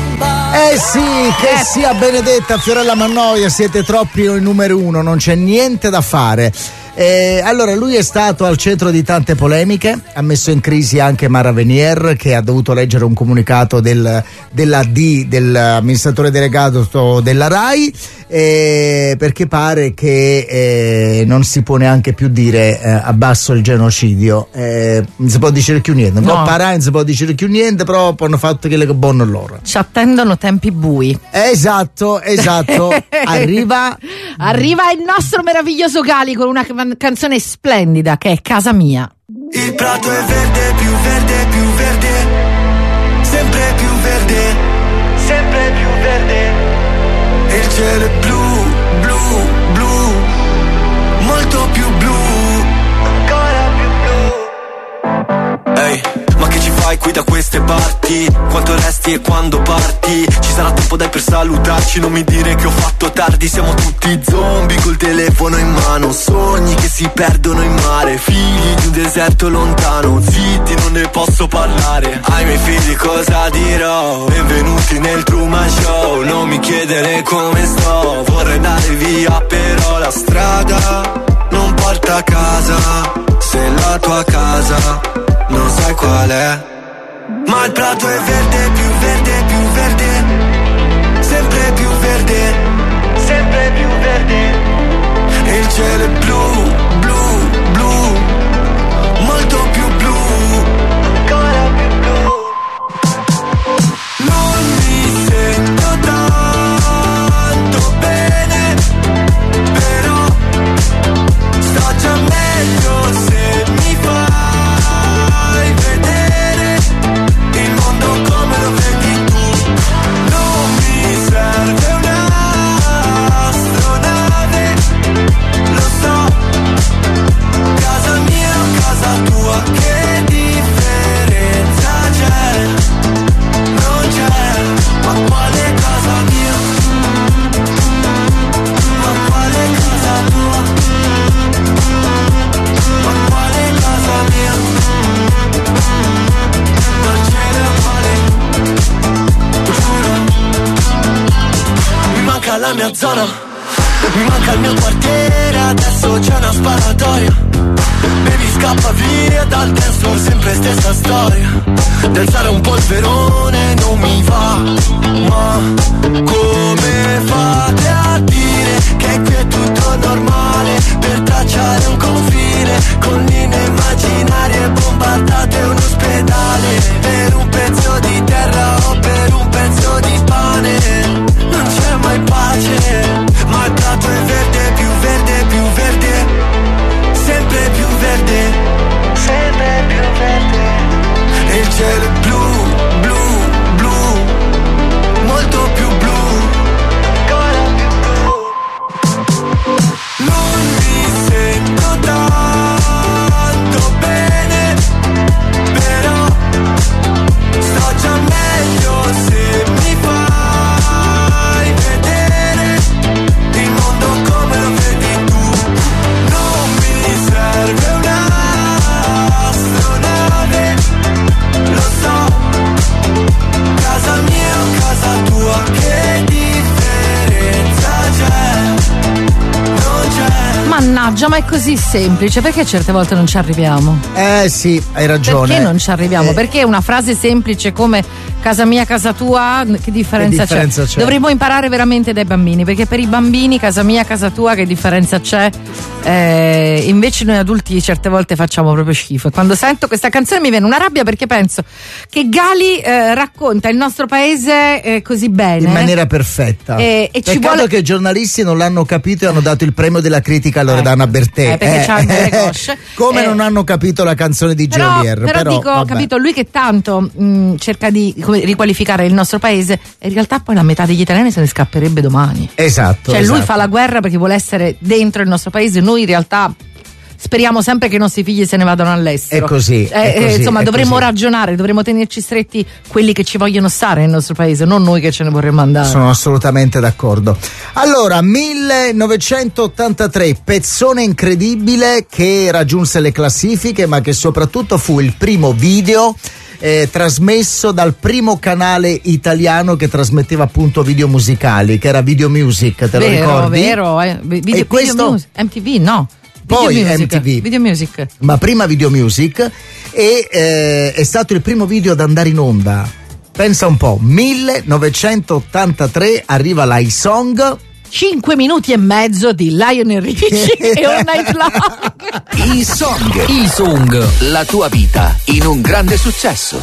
Eh sì, che sia benedetta Fiorella Mannoia, siete troppi il numero uno, non c'è niente da fare. Eh, allora, lui è stato al centro di tante polemiche, ha messo in crisi anche Mara Venier, che ha dovuto leggere un comunicato del, della D, dell'amministratore delegato della RAI, eh, perché pare che eh, non si può neanche più dire eh, abbasso il genocidio, eh, non si può dire più niente, No. no. Parà, non si può dire più niente, però hanno fatto quello che buono loro. Ci attendono tempi bui. Esatto, esatto. Arriva Arriva il nostro meraviglioso Gali con una can- canzone splendida che è Casa Mia. Il prato è verde, più verde, più verde, sempre più verde, sempre più verde. E il cielo è blu, blu, blu, molto più blu, ancora più blu. Ehi, ma che ci fai qui da queste parti? Quanto resti e quando parti? Ci sarà tempo dai per salutarci, non mi dire che ho fatto tardi. Siamo tutti zombie col telefono in mano, sogni che si perdono in mare, figli di un deserto lontano, zitti non ne posso parlare. Ai miei figli cosa dirò? Benvenuti nel Truman Show, non mi chiedere come sto, vorrei andare via però la strada non porta a casa, se la tua casa non sai qual è. Ma il prato è verde, più verde, più verde, sempre più verde, sempre più verde. E il cielo è blu, blu, blu, molto più blu, ancora più blu. Non mi sento tanto bene, però sto già meglio se mi fai vedere il mondo come lo vedi tu. Non mi serve un'astronave, lo so, casa mia o casa tua, che differenza c'è? Non c'è, ma quale casa mia? Ma quale casa tua? Ma quale casa mia? Non ce ne vale, giuro. Mi manca la mia zona, mi manca il mio quartiere, adesso c'è una sparatoria. Baby scappa via dal dance floor, sempre stessa storia. D'alzare un polverone non mi va, ma come fate a dire che qui è tutto normale? Per tracciare un confine con linee immaginarie, bombardate un ospedale per un pezzo di terra o per un pezzo di pane. Non c'è mai pace, ma il prato è verde, più verde, più verde, sempre più verde, sempre più verde. E il cielo è blu, blu, blu, molto più blu, ancora più blu. Non mi sento tanto bene, però sto già meglio se mi fai vedere il mondo come lo vedi tu. Non mi serve un'astronave, lo so, casa mia o casa tua, che differenza c'è? Non c'è. Mannaggia, ma è così semplice, perché certe volte non ci arriviamo? Eh sì, hai ragione. Perché non ci arriviamo? Eh. Perché una frase semplice come casa mia, casa tua, che differenza, Che differenza c'è? Dovremmo imparare veramente dai bambini, perché per i bambini casa mia, casa tua, che differenza c'è? Eh, invece noi adulti certe volte facciamo proprio schifo. E quando sento questa canzone mi viene una rabbia, perché penso che Gali eh, racconta il nostro paese eh, così bene, In maniera perfetta. E- e ci Peccato vuole- che i giornalisti non l'hanno capito e hanno dato il premio della critica a Loredana Bertè. eh, perché c'ha delle cosce. Come Eh, non hanno capito la canzone di Però, Geolier. però, Però, dico, vabbè. capito, lui che tanto mh, cerca di come, riqualificare il nostro paese, e in realtà poi la metà degli italiani se ne scapperebbe domani. Esatto. Cioè lui esatto. fa la guerra perché vuole essere dentro il nostro paese, noi in realtà speriamo sempre che i nostri figli se ne vadano all'estero. È così, Eh, è eh, così, insomma, è dovremmo così. ragionare, dovremmo tenerci stretti quelli che ci vogliono stare nel nostro paese, non noi che ce ne vorremmo andare. Sono assolutamente d'accordo. Allora, millenovecentottantatré, pezzone incredibile che raggiunse le classifiche, ma che soprattutto fu il primo video eh, trasmesso dal primo canale italiano che trasmetteva appunto video musicali, che era Video Music, te vero, lo ricordi? Vero, eh. Video, e questo video music, M T V, no. Poi Video Music, M T V, Video Music. ma prima Video Music, e eh, è stato il primo video ad andare in onda. Pensa un po', millenovecentottantatré arriva l'iSong. Cinque minuti e mezzo di Lionel Richie e All Night Long. I Song. I Song. La tua vita in un grande successo.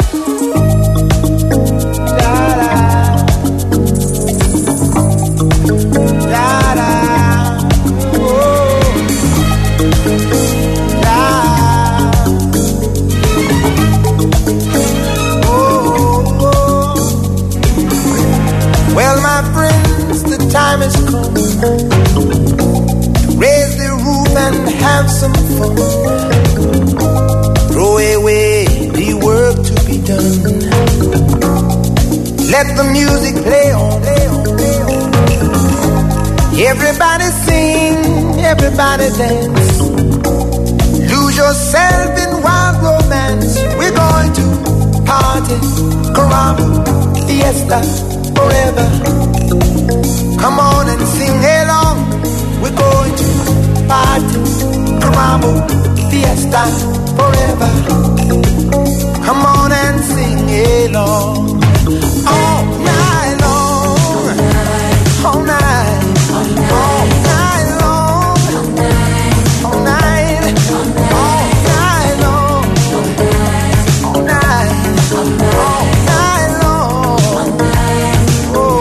Well, my friends, the time has come to raise the roof and have some fun. Throw away the work to be done. Let the music play on, play on, play on. Everybody sing, everybody dance. Lose yourself in wild romance. We're going to party, caramba, fiesta, forever. Come on and sing along. We're going to party, caramba, fiesta, forever. Come on and sing along. All night long, all night, all night long, all night, all night long, all night, all night long. Oh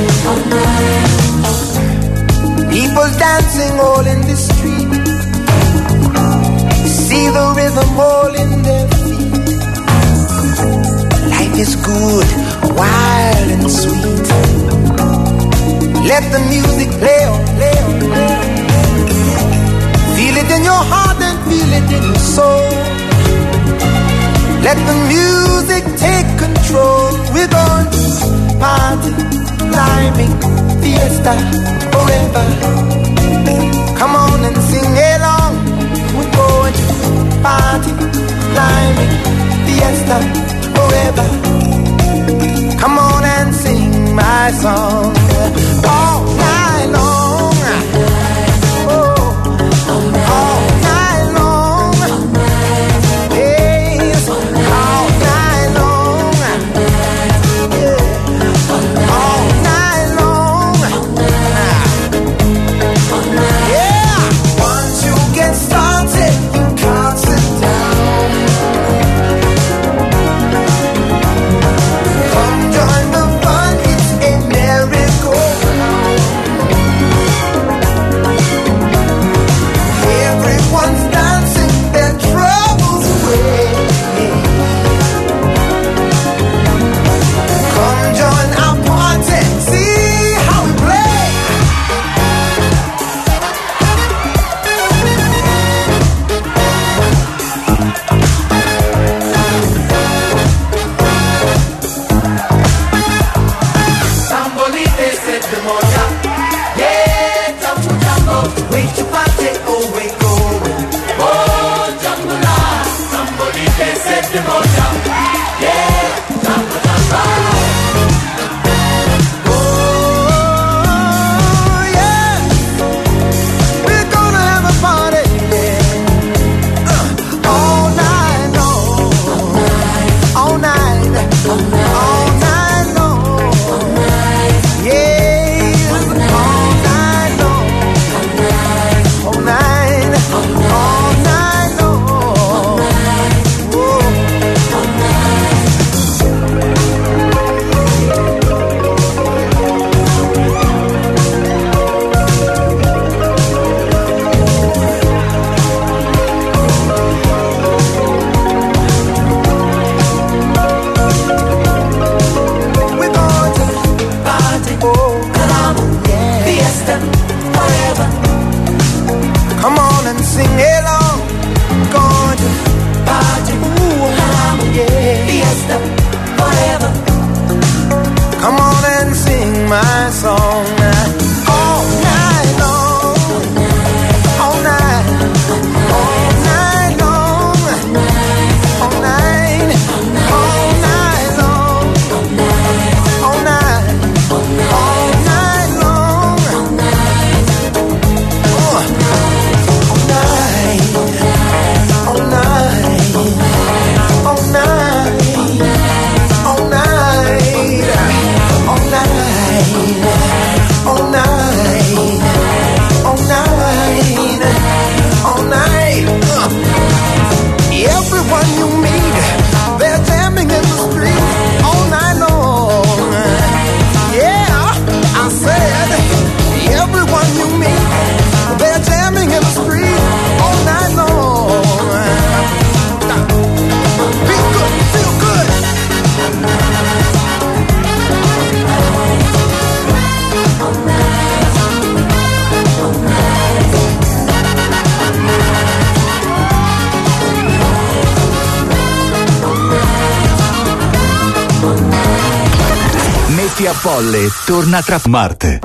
yeah. People dancing all in the street. See the rhythm all in their feet. Life is good, wild and sweet. Let the music play on, play on, play on. Feel it in your heart and feel it in your soul. Let the music take control. We're going to party, climbing, fiesta, forever. Come on and sing along. We're going to party, climbing, fiesta, forever. Come on and sing my song all night long. Oh, all night long. Yes, all night long. Yeah, all night long. Yeah, once you get started, you can't sit down. Come join the fun, it's a merry-go-round. Everyone's dancing their troubles away. Come join our party, see how we play. Sambolite se te moja, yeah, jambu jambo, wait to party, oh wait go, oh jambu la, sambolite se te moja, yeah, jambu jambo, oh yeah, we're gonna have a party, yeah, uh, all night long, all night, all night long. Yeah, all night long. Metti a Folle torna tra Marte.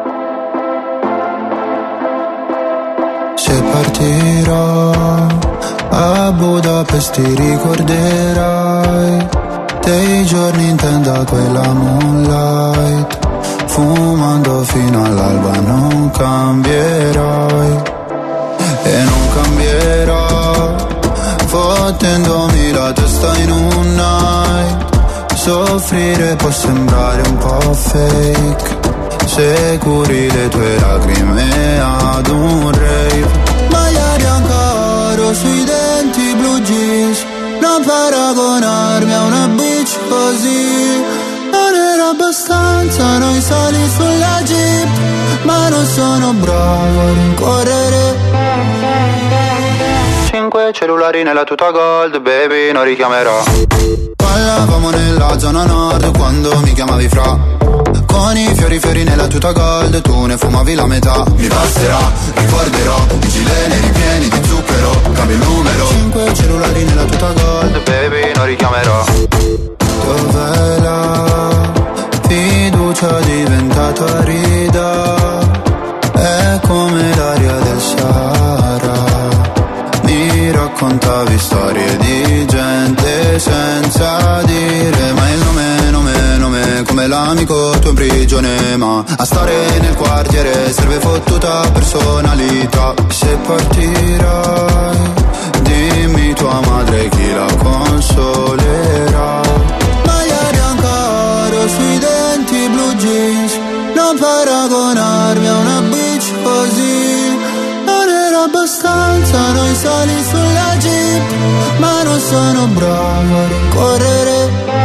Se partirò a Budapest ti ricorderai dei giorni in tenda quella moonlight, fumando fino all'alba non cambierai e non cambierò, fottendomi la testa in un night. Soffrire può sembrare un po' fake se curi le tue lacrime ad un rave. Maglia bianca oro sui denti blu jeans, non paragonarmi a una bitch così. Non era abbastanza noi sali sulla jeep, ma non sono bravo a rincorrere. Cinque cellulari nella tuta gold, baby, non richiamerò. Ballavamo nella zona nord quando mi chiamavi fra, con i fiori fiori nella tuta gold, tu ne fumavi la metà. Mi passerà, ricorderò, i gileni ripieni di zucchero, cambio il numero. Cinque cellulari nella tuta gold, baby, non richiamerò. Dov'è la fiducia diventata rida? È come l'aria del Sahara. Mi raccontavi storie di gente senza dire mai il nome, nome, nome, come l'amico tuo in prigione, ma a stare nel quartiere serve fottuta personalità. Se partirai, dimmi tua madre chi la consolerà. Maglia bianca oro sui denti blu jeans, non paragonarmi a una bitch così. Non era abbastanza noi sali sulla jeep, ma non sono bravo a rincorrere.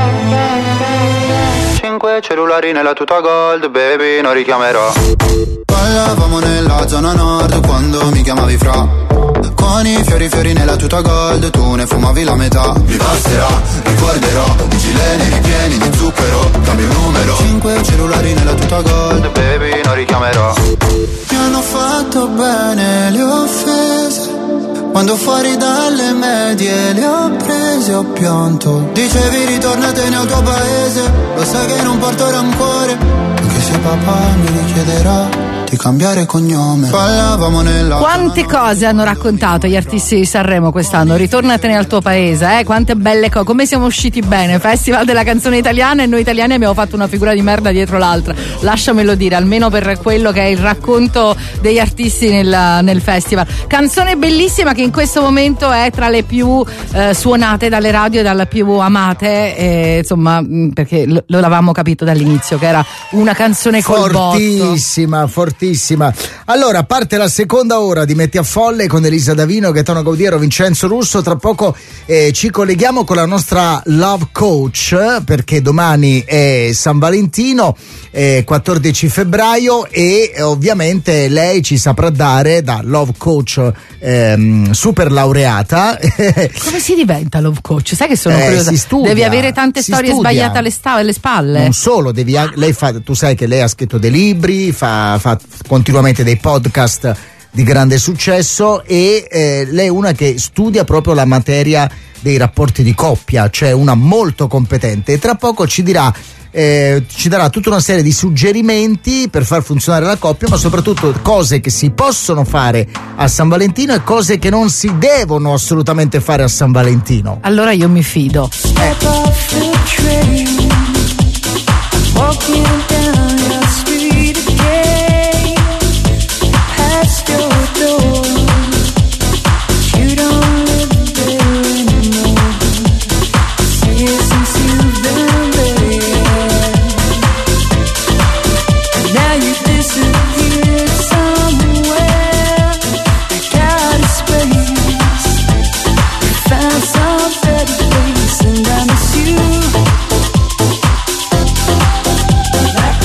Cinque cellulari nella tuta gold, baby, non richiamerò. Ballavamo nella zona nord quando mi chiamavi fra, con i fiori fiori nella tuta gold, tu ne fumavi la metà. Mi passerà, ricorderò, i gileni ripieni di zucchero, cambio il numero. Cinque cellulari nella tuta gold, baby, non richiamerò. Mi hanno fatto bene le offese, quando fuori dalle medie le ho prese, ho pianto. Dicevi ritornatene al tuo paese, lo sai che non porto rancore, anche se papà mi richiederà di cambiare cognome. Parlavamo nella... Quante cose hanno raccontato gli artisti di Sanremo quest'anno. Ritornatene al tuo paese, eh? Quante belle cose, come siamo usciti bene. Festival della canzone italiana e noi italiani abbiamo fatto una figura di merda dietro l'altra, lasciamelo dire, almeno per quello che è il racconto degli artisti nel, nel festival. Canzone bellissima che in questo momento è tra le più eh, suonate dalle radio e dalle più amate, eh, insomma, perché lo, lo avevamo capito dall'inizio che era una canzone col fortissima, botto. fortissima. Allora, parte la seconda ora di Metti a Folle con Elisa Davino, Gaetano Gaudiero, Vincenzo Russo. Tra poco eh, ci colleghiamo con la nostra Love Coach, perché domani è San Valentino, eh, quattordici febbraio, e eh, ovviamente lei ci saprà dare, da Love Coach ehm, super laureata. Come si diventa Love Coach? Sai che sono eh, curiosa. Si studia, devi avere tante storie studia. sbagliate alle, sta- alle spalle. Non solo, devi, lei fa, tu sai che lei ha scritto dei libri, fa, fa continuamente dei podcast di grande successo, e eh, lei è una che studia proprio la materia dei rapporti di coppia, cioè una molto competente, e tra poco ci dirà eh, ci darà tutta una serie di suggerimenti per far funzionare la coppia, ma soprattutto cose che si possono fare a San Valentino e cose che non si devono assolutamente fare a San Valentino. Allora io mi fido. And I miss you.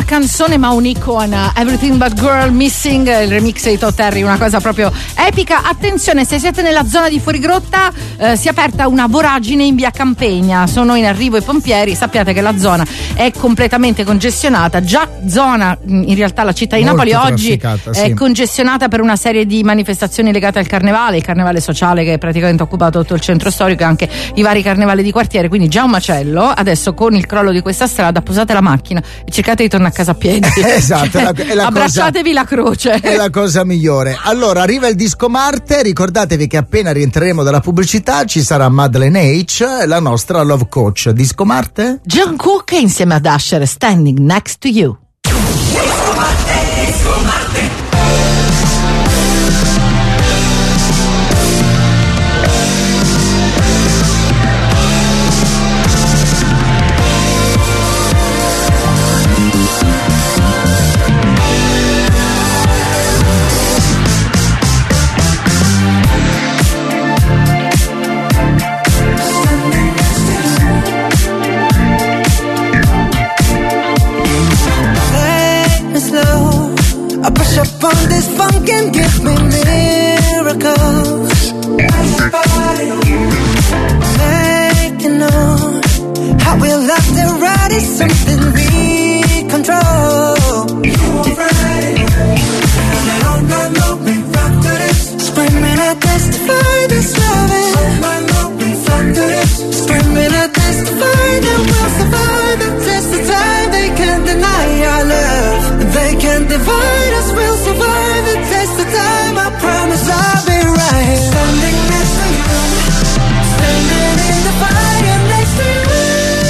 canzone ma un'icona, Everything But Girl Missing, il remix di Todd Terry, una cosa proprio epica. Attenzione, se siete nella zona di Fuorigrotta eh, si è aperta una voragine in via Campegna, sono in arrivo i pompieri, sappiate che la zona è completamente congestionata, già zona, in realtà la città di Molto Napoli oggi trafficata, è sì. congestionata per una serie di manifestazioni legate al carnevale, il carnevale sociale che praticamente ha occupato tutto il centro storico e anche i vari carnevali di quartiere, quindi già un macello. Adesso con il crollo di questa strada posate la macchina e cercate di tornare a casa a piedi. Esatto, è la, è la abbracciatevi cosa, la croce. È la cosa migliore. Allora, arriva il Disco Marte, ricordatevi che appena rientreremo dalla pubblicità ci sarà Madeleine H, la nostra love coach. Disco Marte? John Cook insieme ad Usher, Standing Next to You. Disco Marte, Disco Marte. Up on this funk and give me miracles. Make you know how we love to ride is something we control. All night long we rock to this. Screaming I testify this loving. All night long we rock to this. Screaming I testify that we'll survive the test of time. They can't deny our love. They can't divide us. We'll survive the test of time. I promise I'll be right. Standing next to you, standing in the fire next to you.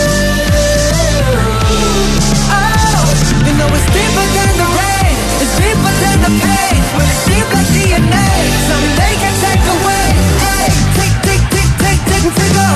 Oh, you know it's deeper than the rain, it's deeper than the pain. When it's deep like D N A, something they can take away. Hey, tick, tick, tick, tick, tick, tick, go.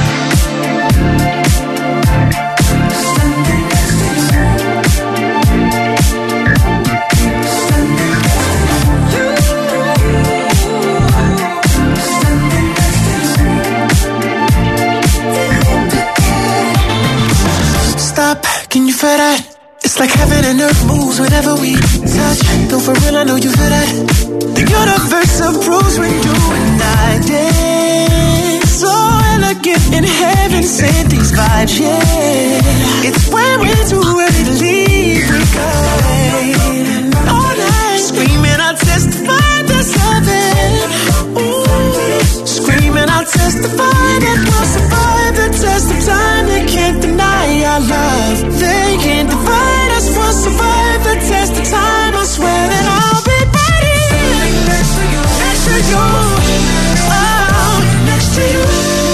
Can you feel that? It's like heaven and earth moves whenever we touch. Though for real, I know you feel that. The universe approves when you and I dance. So elegant in heaven, send these vibes, yeah. It's when we're too early to leave, we go all night. Screaming, I'll testify there's heaven. Ooh. Screaming, I'll testify that we'll survive the test of time. They can't deny our love. They can't divide us. We'll survive the test of time. I swear that I'll be right here next to you, next to you, oh, next to you.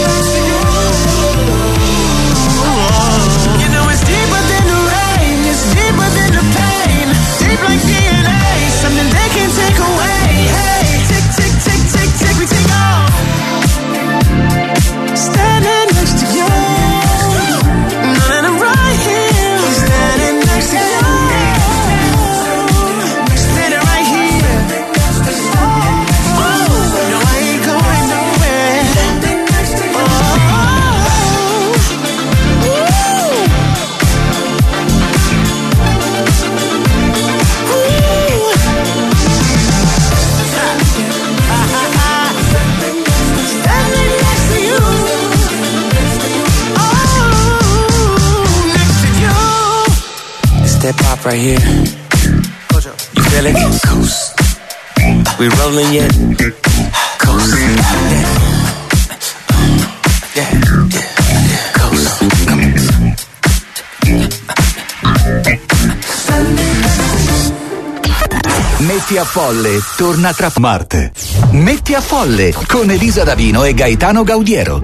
You know it's deeper than the rain, it's deeper than the pain, deep like D N A, something they can't take away. Hey, tick, tick, tick, tick, tick, we take off. Standing next to you. That pop right here. You feel it? Coast. We rolling yet? Coast. Yeah. Yeah. Yeah. Coast. Metti a Folle torna tra Marte. Metti a Folle con Elisa Davino e Gaetano Gaudiero.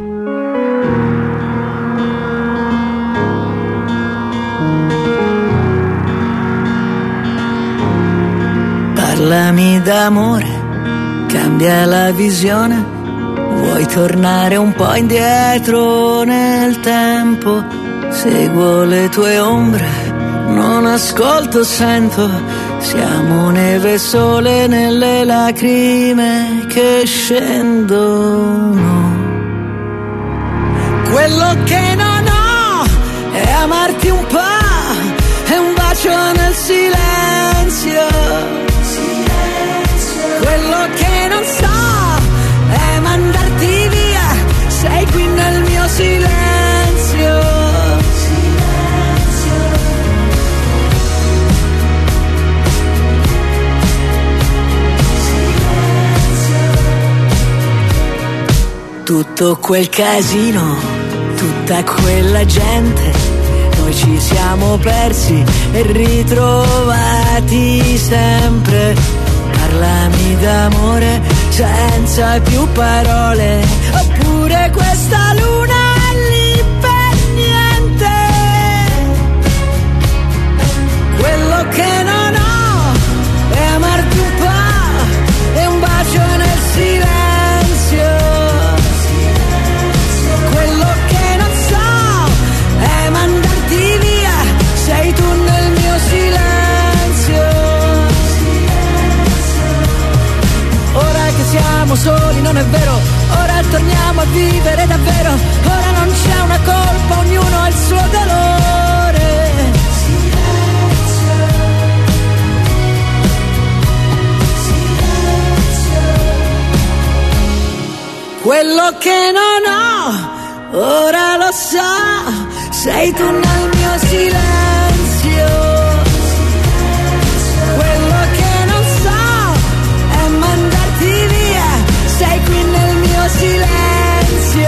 Parlami d'amore, cambia la visione, vuoi tornare un po' indietro nel tempo, seguo le tue ombre, non ascolto, sento, siamo neve e sole nelle lacrime che scendono. Quello che non ho è amarti un po', è un bacio bacio nel silenzio. Quello che non so è mandarti via, sei qui nel mio silenzio. Tutto quel casino, tutta quella gente, noi ci siamo persi e ritrovati sempre. Parlami d'amore senza più parole, oppure questa luna è lì per niente. Quello che non ho è amarti un po' e un bacio nel silenzio. Quello che non so è mandarti via, sei tu nel mio silenzio. Ora che siamo soli non è vero, ora torniamo a vivere davvero, ora non c'è una colpa, ognuno ha il suo dolore. Quello che non ho, ora lo so, sei tu nel mio silenzio. Quello che non so è mandarti via, sei qui nel mio silenzio.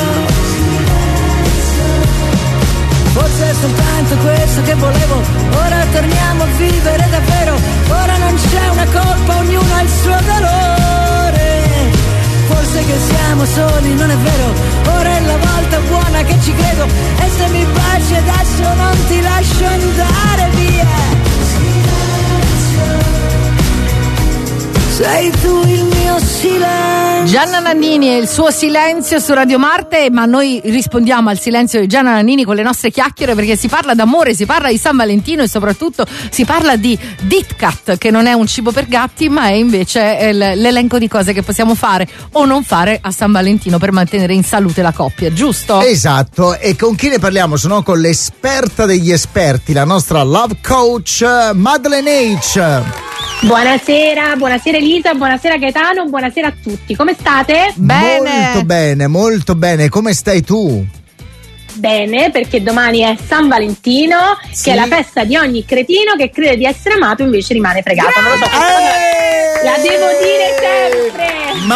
Forse è soltanto questo che volevo, ora torniamo a vivere davvero, ora non c'è una colpa, ognuno ha il suo dolore. Forse che siamo soli, non è vero, ora è la volta buona che ci credo, e se mi baci adesso non ti lascio andare via. Sei tu il mio silenzio. Gianna Nannini e il suo silenzio su Radio Marte, ma noi rispondiamo al silenzio di Gianna Nannini con le nostre chiacchiere, perché si parla d'amore, si parla di San Valentino e soprattutto si parla di DeepCat, che non è un cibo per gatti, ma è invece l'elenco di cose che possiamo fare o non fare a San Valentino per mantenere in salute la coppia, giusto? Esatto, e con chi ne parliamo? Se no con l'esperta degli esperti, la nostra love coach Madeleine H. Buonasera, buonasera Elisa, buonasera Gaetano, buonasera a tutti, come state? Bene. Molto bene, molto bene, come stai tu? Bene, perché domani è San Valentino, sì, che è la festa di ogni cretino che crede di essere amato invece rimane fregato. Non lo so, la devo dire sempre.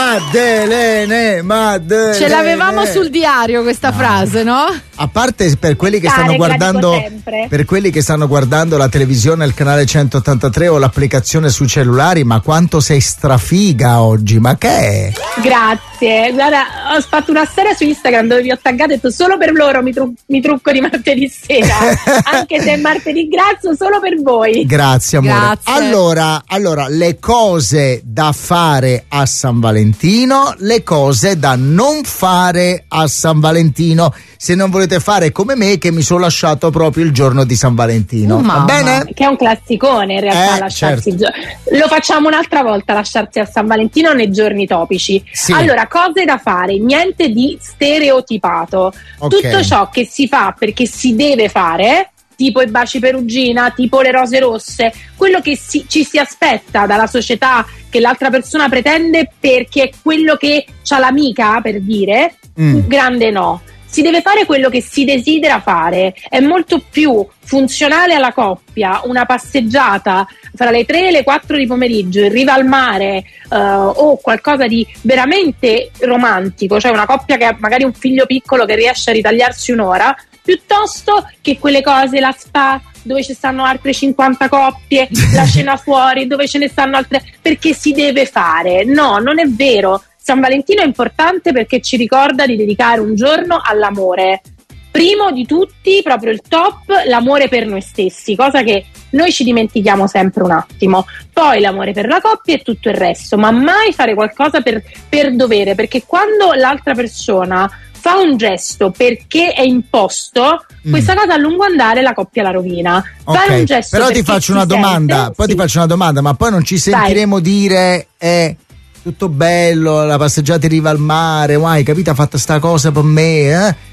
Madeleine, Madeleine. Ce l'avevamo sul diario questa no. frase, no? A parte per quelli che stanno guardando per quelli che stanno guardando la televisione al canale centottantatré o l'applicazione sui cellulari, ma quanto sei strafiga oggi, ma che è? Grazie, guarda, ho fatto una storia su Instagram dove vi ho taggato e detto solo per loro mi, tru- mi trucco di martedì sera, anche se è martedì grasso, solo per voi. Grazie amore. Grazie. Allora, allora, le cose da fare a San Valentino, le cose da non fare a San Valentino, se non volete fare come me che mi sono lasciato proprio il giorno di San Valentino. Oh, va bene? Che è un classicone in realtà, eh, lasciarsi certo. il gio- lo facciamo un'altra volta, lasciarsi a San Valentino nei giorni topici. Sì. Allora, cose da fare, niente di stereotipato. Okay. Tutto ciò che si fa perché si deve fare, tipo i baci perugina, tipo le rose rosse, quello che si, ci si aspetta dalla società, che l'altra persona pretende perché è quello che c'ha l'amica, per dire, mm. grande no. Si deve fare quello che si desidera fare, è molto più funzionale alla coppia una passeggiata fra le tre e le quattro di pomeriggio in riva al mare, uh, o qualcosa di veramente romantico, cioè una coppia che ha magari un figlio piccolo che riesce a ritagliarsi un'ora, piuttosto che quelle cose, la spa dove ci stanno altre cinquanta coppie, la cena fuori dove ce ne stanno altre, perché si deve fare. No, non è vero. San Valentino è importante perché ci ricorda di dedicare un giorno all'amore. Primo di tutti, proprio il top, l'amore per noi stessi, cosa che noi ci dimentichiamo sempre un attimo. Poi l'amore per la coppia e tutto il resto, ma mai fare qualcosa per, per dovere, perché quando l'altra persona fa un gesto perché è imposto, mm. questa cosa a lungo andare la coppia la rovina. Okay, fare un gesto però ti faccio una domanda, sente, poi sì. ti faccio una domanda, ma poi non ci sentiremo Vai. dire eh, tutto bello, la passeggiata in riva al mare, hai capito, ha fatto sta cosa per me, eh?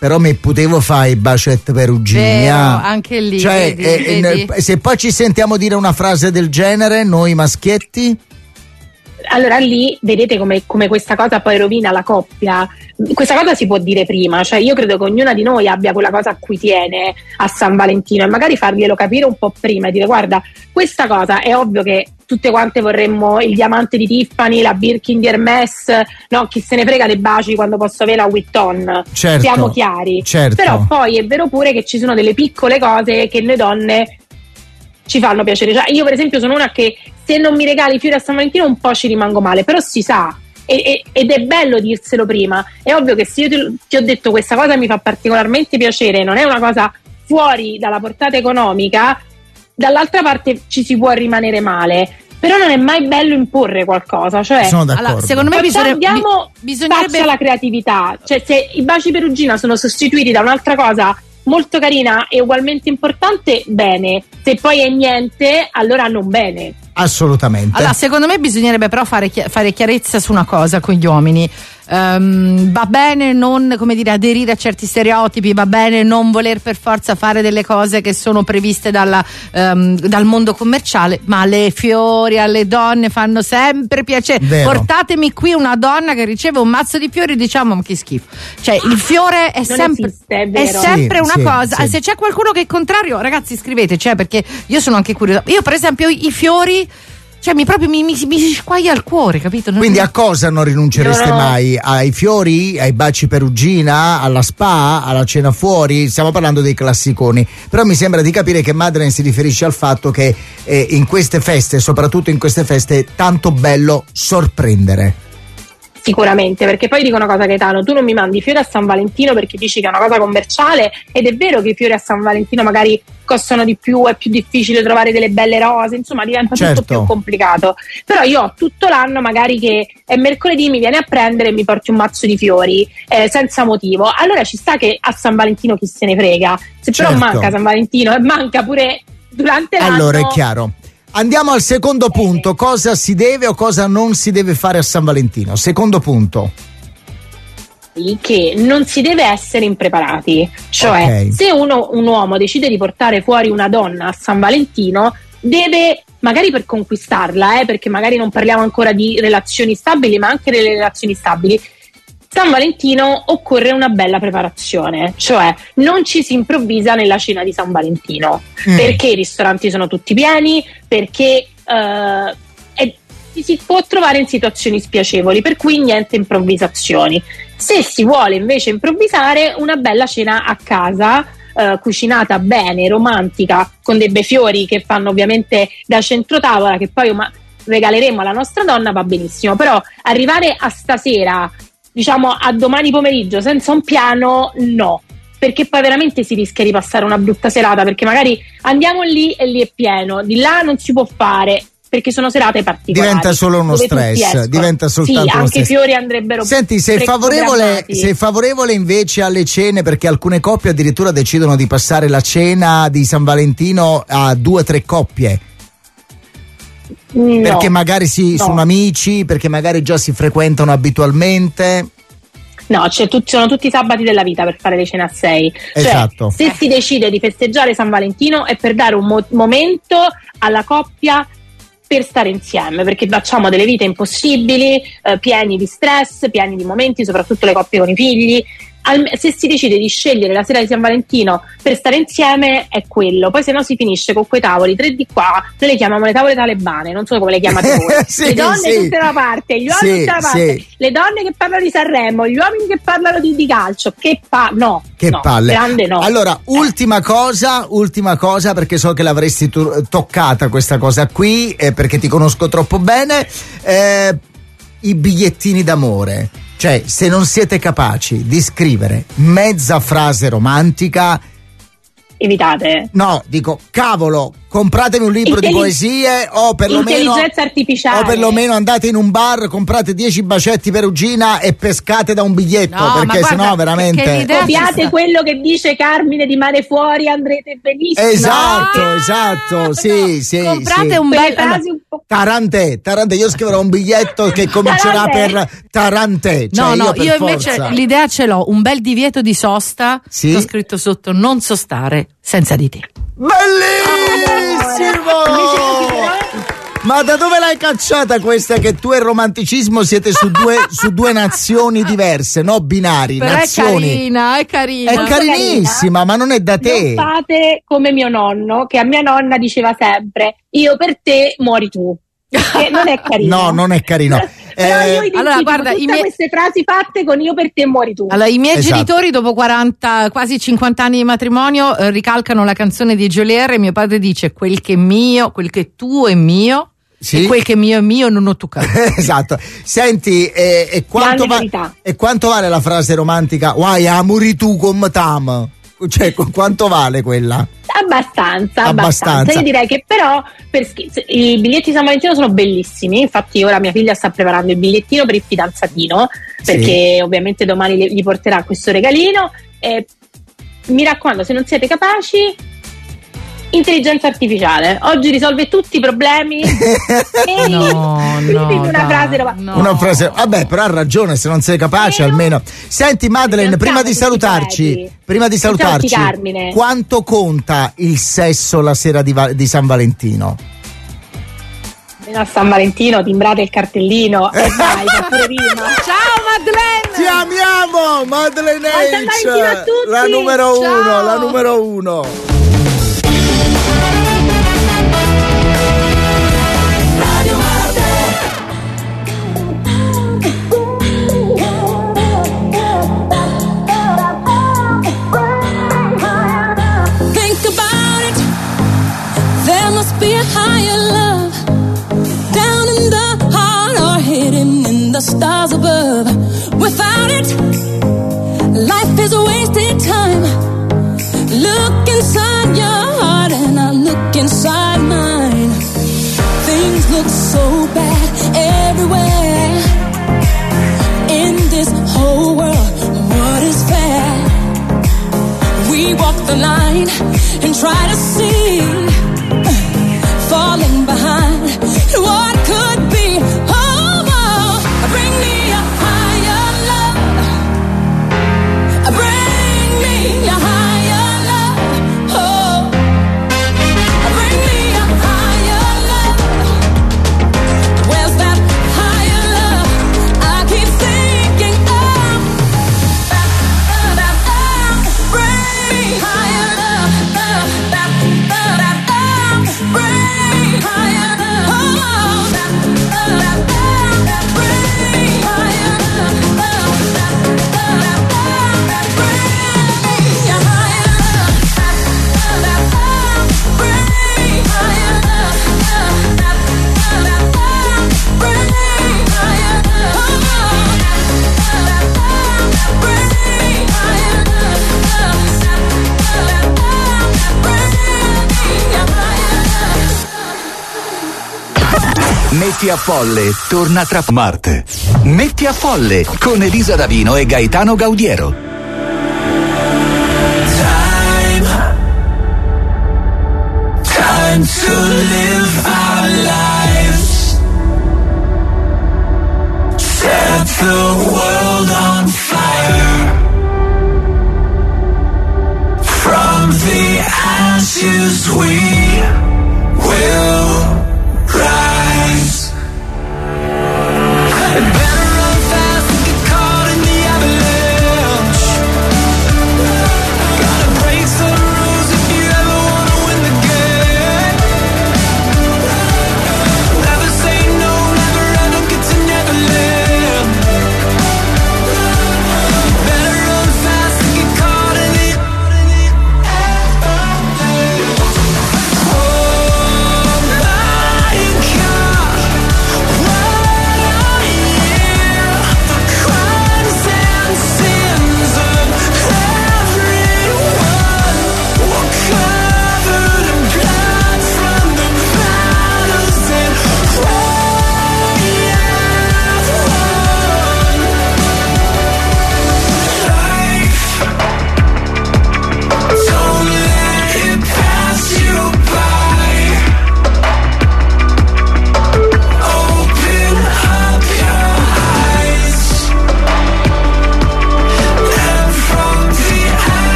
però mi potevo fare i bacet perugini. Vero, ah. anche lì. Cioè, vedi, eh, vedi. nel- se poi ci sentiamo dire una frase del genere, noi maschietti. Allora lì vedete come, come questa cosa poi rovina la coppia. Questa cosa si può dire prima, cioè io credo che ognuna di noi abbia quella cosa a cui tiene a San Valentino, e magari farglielo capire un po' prima e dire: guarda, questa cosa è ovvio che tutte quante vorremmo il diamante di Tiffany, la Birkin di Hermès, no, chi se ne frega dei baci quando posso avere la Vuitton. Certo, siamo chiari, certo. però poi è vero pure che ci sono delle piccole cose che noi donne ci fanno piacere. Cioè, io per esempio sono una che se non mi regali fiori a San Valentino un po' ci rimango male, però si sa, e, e, ed è bello dirselo prima. È ovvio che se io ti, ti ho detto questa cosa mi fa particolarmente piacere, non è una cosa fuori dalla portata economica, dall'altra parte ci si può rimanere male, però non è mai bello imporre qualcosa. Cioè, Sono d'accordo. Allora, secondo me bisogna- andiamo, bi- bisognerebbe- spazio alla creatività. Cioè, se i baci perugina sono sostituiti da un'altra cosa molto carina e ugualmente importante, bene. Se poi è niente, allora non bene. Assolutamente. Allora, secondo me bisognerebbe però fare, chi- fare chiarezza su una cosa con gli uomini. Ehm, va bene non, come dire, aderire a certi stereotipi, va bene non voler per forza fare delle cose che sono previste dalla, ehm, dal mondo commerciale, ma le fiori alle donne fanno sempre piacere. Vero. Portatemi qui una donna che riceve un mazzo di fiori, diciamo: ma che schifo. Cioè, il fiore è Non sempre, esiste, è è vero. sempre Sì, una sì, cosa. sì. Se c'è qualcuno che è contrario, ragazzi, scriveteci, eh, perché io sono anche curiosa. Io, per esempio, i fiori, cioè mi proprio mi, mi, mi si squaglia il cuore, capito? Non- Quindi a cosa non rinuncereste Io no. mai? Ai fiori, ai baci perugina, alla spa, alla cena fuori? Stiamo parlando dei classiconi. Però mi sembra di capire che Madeleine si riferisce al fatto che eh, in queste feste, soprattutto in queste feste, è tanto bello sorprendere. Sicuramente, perché poi dico una cosa, Gaetano, tu non mi mandi i fiori a San Valentino perché dici che è una cosa commerciale, ed è vero che i fiori a San Valentino magari costano di più, è più difficile trovare delle belle rose, insomma diventa Certo. tutto più complicato. Però io ho tutto l'anno magari che è mercoledì, mi vieni a prendere e mi porti un mazzo di fiori eh, senza motivo, allora ci sta che a San Valentino chi se ne frega. Se però Certo. manca San Valentino e manca pure durante l'anno, Allora è chiaro. Andiamo al secondo punto. Cosa si deve o cosa non si deve fare a San Valentino? Secondo punto. che non si deve essere impreparati, cioè Ok. se uno, un uomo decide di portare fuori una donna a San Valentino, deve, magari per conquistarla, eh, perché magari non parliamo ancora di relazioni stabili, ma anche delle relazioni stabili, San Valentino occorre una bella preparazione, cioè non ci si improvvisa nella cena di San Valentino, Mm. perché i ristoranti sono tutti pieni, perché eh, è- ci si può trovare in situazioni spiacevoli, per cui niente improvvisazioni. Se si vuole invece improvvisare, una bella cena a casa, eh, cucinata bene, romantica, con dei bei fiori che fanno ovviamente da centrotavola, che poi uma- regaleremo alla nostra donna, va benissimo. Però arrivare a stasera, diciamo a domani pomeriggio, senza un piano, no, perché poi veramente si rischia di passare una brutta serata, perché magari andiamo lì e lì è pieno, di là non si può fare, perché sono serate particolari. Diventa solo uno dove tutti stress, escono. diventa soltanto sì, uno anche stress. i fiori andrebbero Senti, sei favorevole, preprogrammati. sei favorevole invece alle cene, perché alcune coppie addirittura decidono di passare la cena di San Valentino a due o tre coppie? No, Perché magari si, no. sono amici, perché magari già si frequentano abitualmente. No, cioè, tu- sono tutti i sabati della vita per fare le cene a sei. Cioè, Esatto. se si decide di festeggiare San Valentino è per dare un mo- momento alla coppia per stare insieme, perché facciamo delle vite impossibili, eh, pieni di stress, pieni di momenti, soprattutto le coppie con i figli. Al- se si decide di scegliere la sera di San Valentino per stare insieme, è quello. Poi se no si finisce con quei tavoli, tre di qua, noi le chiamiamo le tavole talebane, non so come le chiamate voi. Sì, le donne sì. tutte da una parte, gli uomini Sì, tutte da una parte, sì. le donne che parlano di Sanremo, gli uomini che parlano di, di calcio. Che pa- no, Che no, palle. grande no. Allora, ultima cosa, ultima cosa, perché so che l'avresti tu- toccata questa cosa qui, eh, perché ti conosco troppo bene. Eh, I bigliettini d'amore. Cioè, se non siete capaci di scrivere mezza frase romantica, evitate. no, dico, cavolo, compratemi un libro Intelli- di poesie o perlomeno intelligenza artificiale. o perlomeno andate in un bar, comprate dieci bacetti perugina e pescate da un biglietto, No, ma perché guarda, sennò veramente che- che l'idea- Copiate quello che dice Carmine di Mare Fuori, andrete benissimo. esatto, No, esatto, sì, sì. comprate sì. un Quelle bel frasi un po'. Tarantè, Tarantè, io scriverò un biglietto che comincerà Tarantè. per Tarantè. Cioè no, no, io, per io invece forza. l'idea ce l'ho, un bel divieto di sosta, Sì? ho scritto sotto non sostare senza di te. Bellissimo! Ma da dove l'hai cacciata questa che tu e il romanticismo siete su due, su due nazioni diverse, no binari, Però nazioni? è carina, è carina. È carinissima, ma non è da te. Non fate come mio nonno, che a mia nonna diceva sempre: io per te muori tu. Che non è carino. No, non è carino. Però Eh, io identifico allora, guarda, tutte i miei- queste frasi fatte con io per te muori tu. Allora, i miei Esatto. genitori dopo quaranta, quasi cinquanta anni di matrimonio eh, ricalcano la canzone di Geolier e mio padre dice quel che è mio, quel che è tuo è mio Sì. e quel che è mio è mio non ho toccato. Esatto. Senti, eh, e, quanto Grande va- verità. e quanto vale la frase romantica? Wai amori tu come tam? Cioè, qu- quanto vale quella? Abbastanza, Abbastanza. abbastanza. Io direi che però per schi- i biglietti di San Valentino sono bellissimi. Infatti, ora mia figlia sta preparando il bigliettino per il fidanzatino, perché ovviamente domani le- gli porterà questo regalino. E mi raccomando, se non siete capaci, intelligenza artificiale oggi risolve tutti i problemi. E No, scrivimi no, una dai, frase rom- no. Una frase, vabbè, però ha ragione, se non sei capace almeno. Senti Madeleine, Non prima siamo di tutti salutarci, poeti. prima di Non siamo salutarci, tutti Carmine. quanto conta il sesso la sera di, Va- di San Valentino? A San Valentino timbrate il cartellino e vai, fa pure rima. Ciao Madeleine! Ti amiamo, Madeleine Buon San Valentino a H, tutti! la numero Ciao! uno, la numero uno. Think about it. There must be a higher love down in the heart or hidden in the stars above. Without it, life is a wasted time. Look inside your heart and I look inside mine. Things look so bad everywhere in this whole world. What is fair? We walk the line and try to see, falling behind what could be. Oh, oh, bring me a higher love. Bring me a higher love. Oh, bring me a higher love. Where's that higher love? I keep thinking of. Bring me higher love. Bring me higher Metti a Folle torna tra Marte. Metti a Folle con Elisa Davino e Gaetano Gaudiero. Time, time to live our lives. Set the world on fire. From the ashes we will rise. And better run fast than get caught in the avalanche. Gotta break some rules if you ever wanna win the game. Never say no, never ever get to Neverland. Better run fast than get caught in the avalanche. Oh,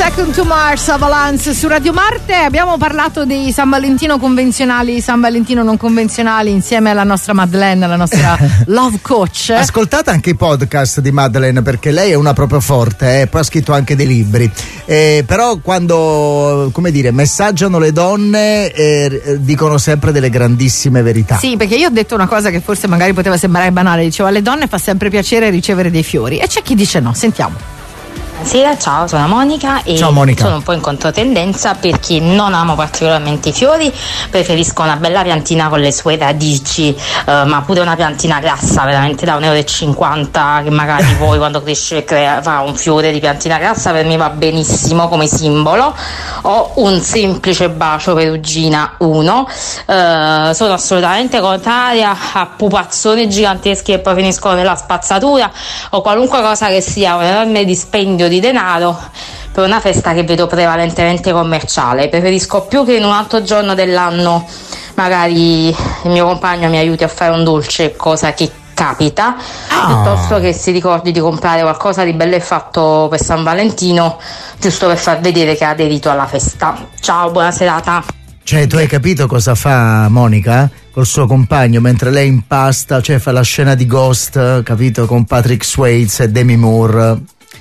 Second to Mars, Avalanche su Radio Marte. Abbiamo parlato dei San Valentino convenzionali, San Valentino non convenzionali, insieme alla nostra Madeleine, la nostra love coach. Ascoltate anche i podcast di Madeleine, perché lei è una proprio forte, eh? Poi ha scritto anche dei libri. Eh, però quando, come dire, messaggiano le donne eh, dicono sempre delle grandissime verità. Sì, perché io ho detto una cosa che forse magari poteva sembrare banale, dicevo alle donne fa sempre piacere ricevere dei fiori, e c'è chi dice no. Sentiamo. Buonasera, ciao, sono Monica e ciao, Monica. Sono un po' in controtendenza perché non amo particolarmente i fiori, preferisco una bella piantina con le sue radici, eh, ma pure una piantina grassa veramente da un euro e cinquanta, che magari poi quando cresce crea, fa un fiore di piantina grassa, per me va benissimo come simbolo. Ho un semplice bacio perugina uno, eh, sono assolutamente contraria a pupazzoni giganteschi che poi finiscono nella spazzatura o qualunque cosa che sia un enorme dispendio di denaro per una festa che vedo prevalentemente commerciale. Preferisco più che in un altro giorno dell'anno magari il mio compagno mi aiuti a fare un dolce, cosa che capita, ah. piuttosto che si ricordi di comprare qualcosa di bello e fatto per San Valentino, giusto per far vedere che ha aderito alla festa. Ciao, buona serata. Cioè, tu hai capito cosa fa Monica col suo compagno mentre lei impasta, cioè fa la scena di Ghost, capito, con Patrick Swayze e Demi Moore.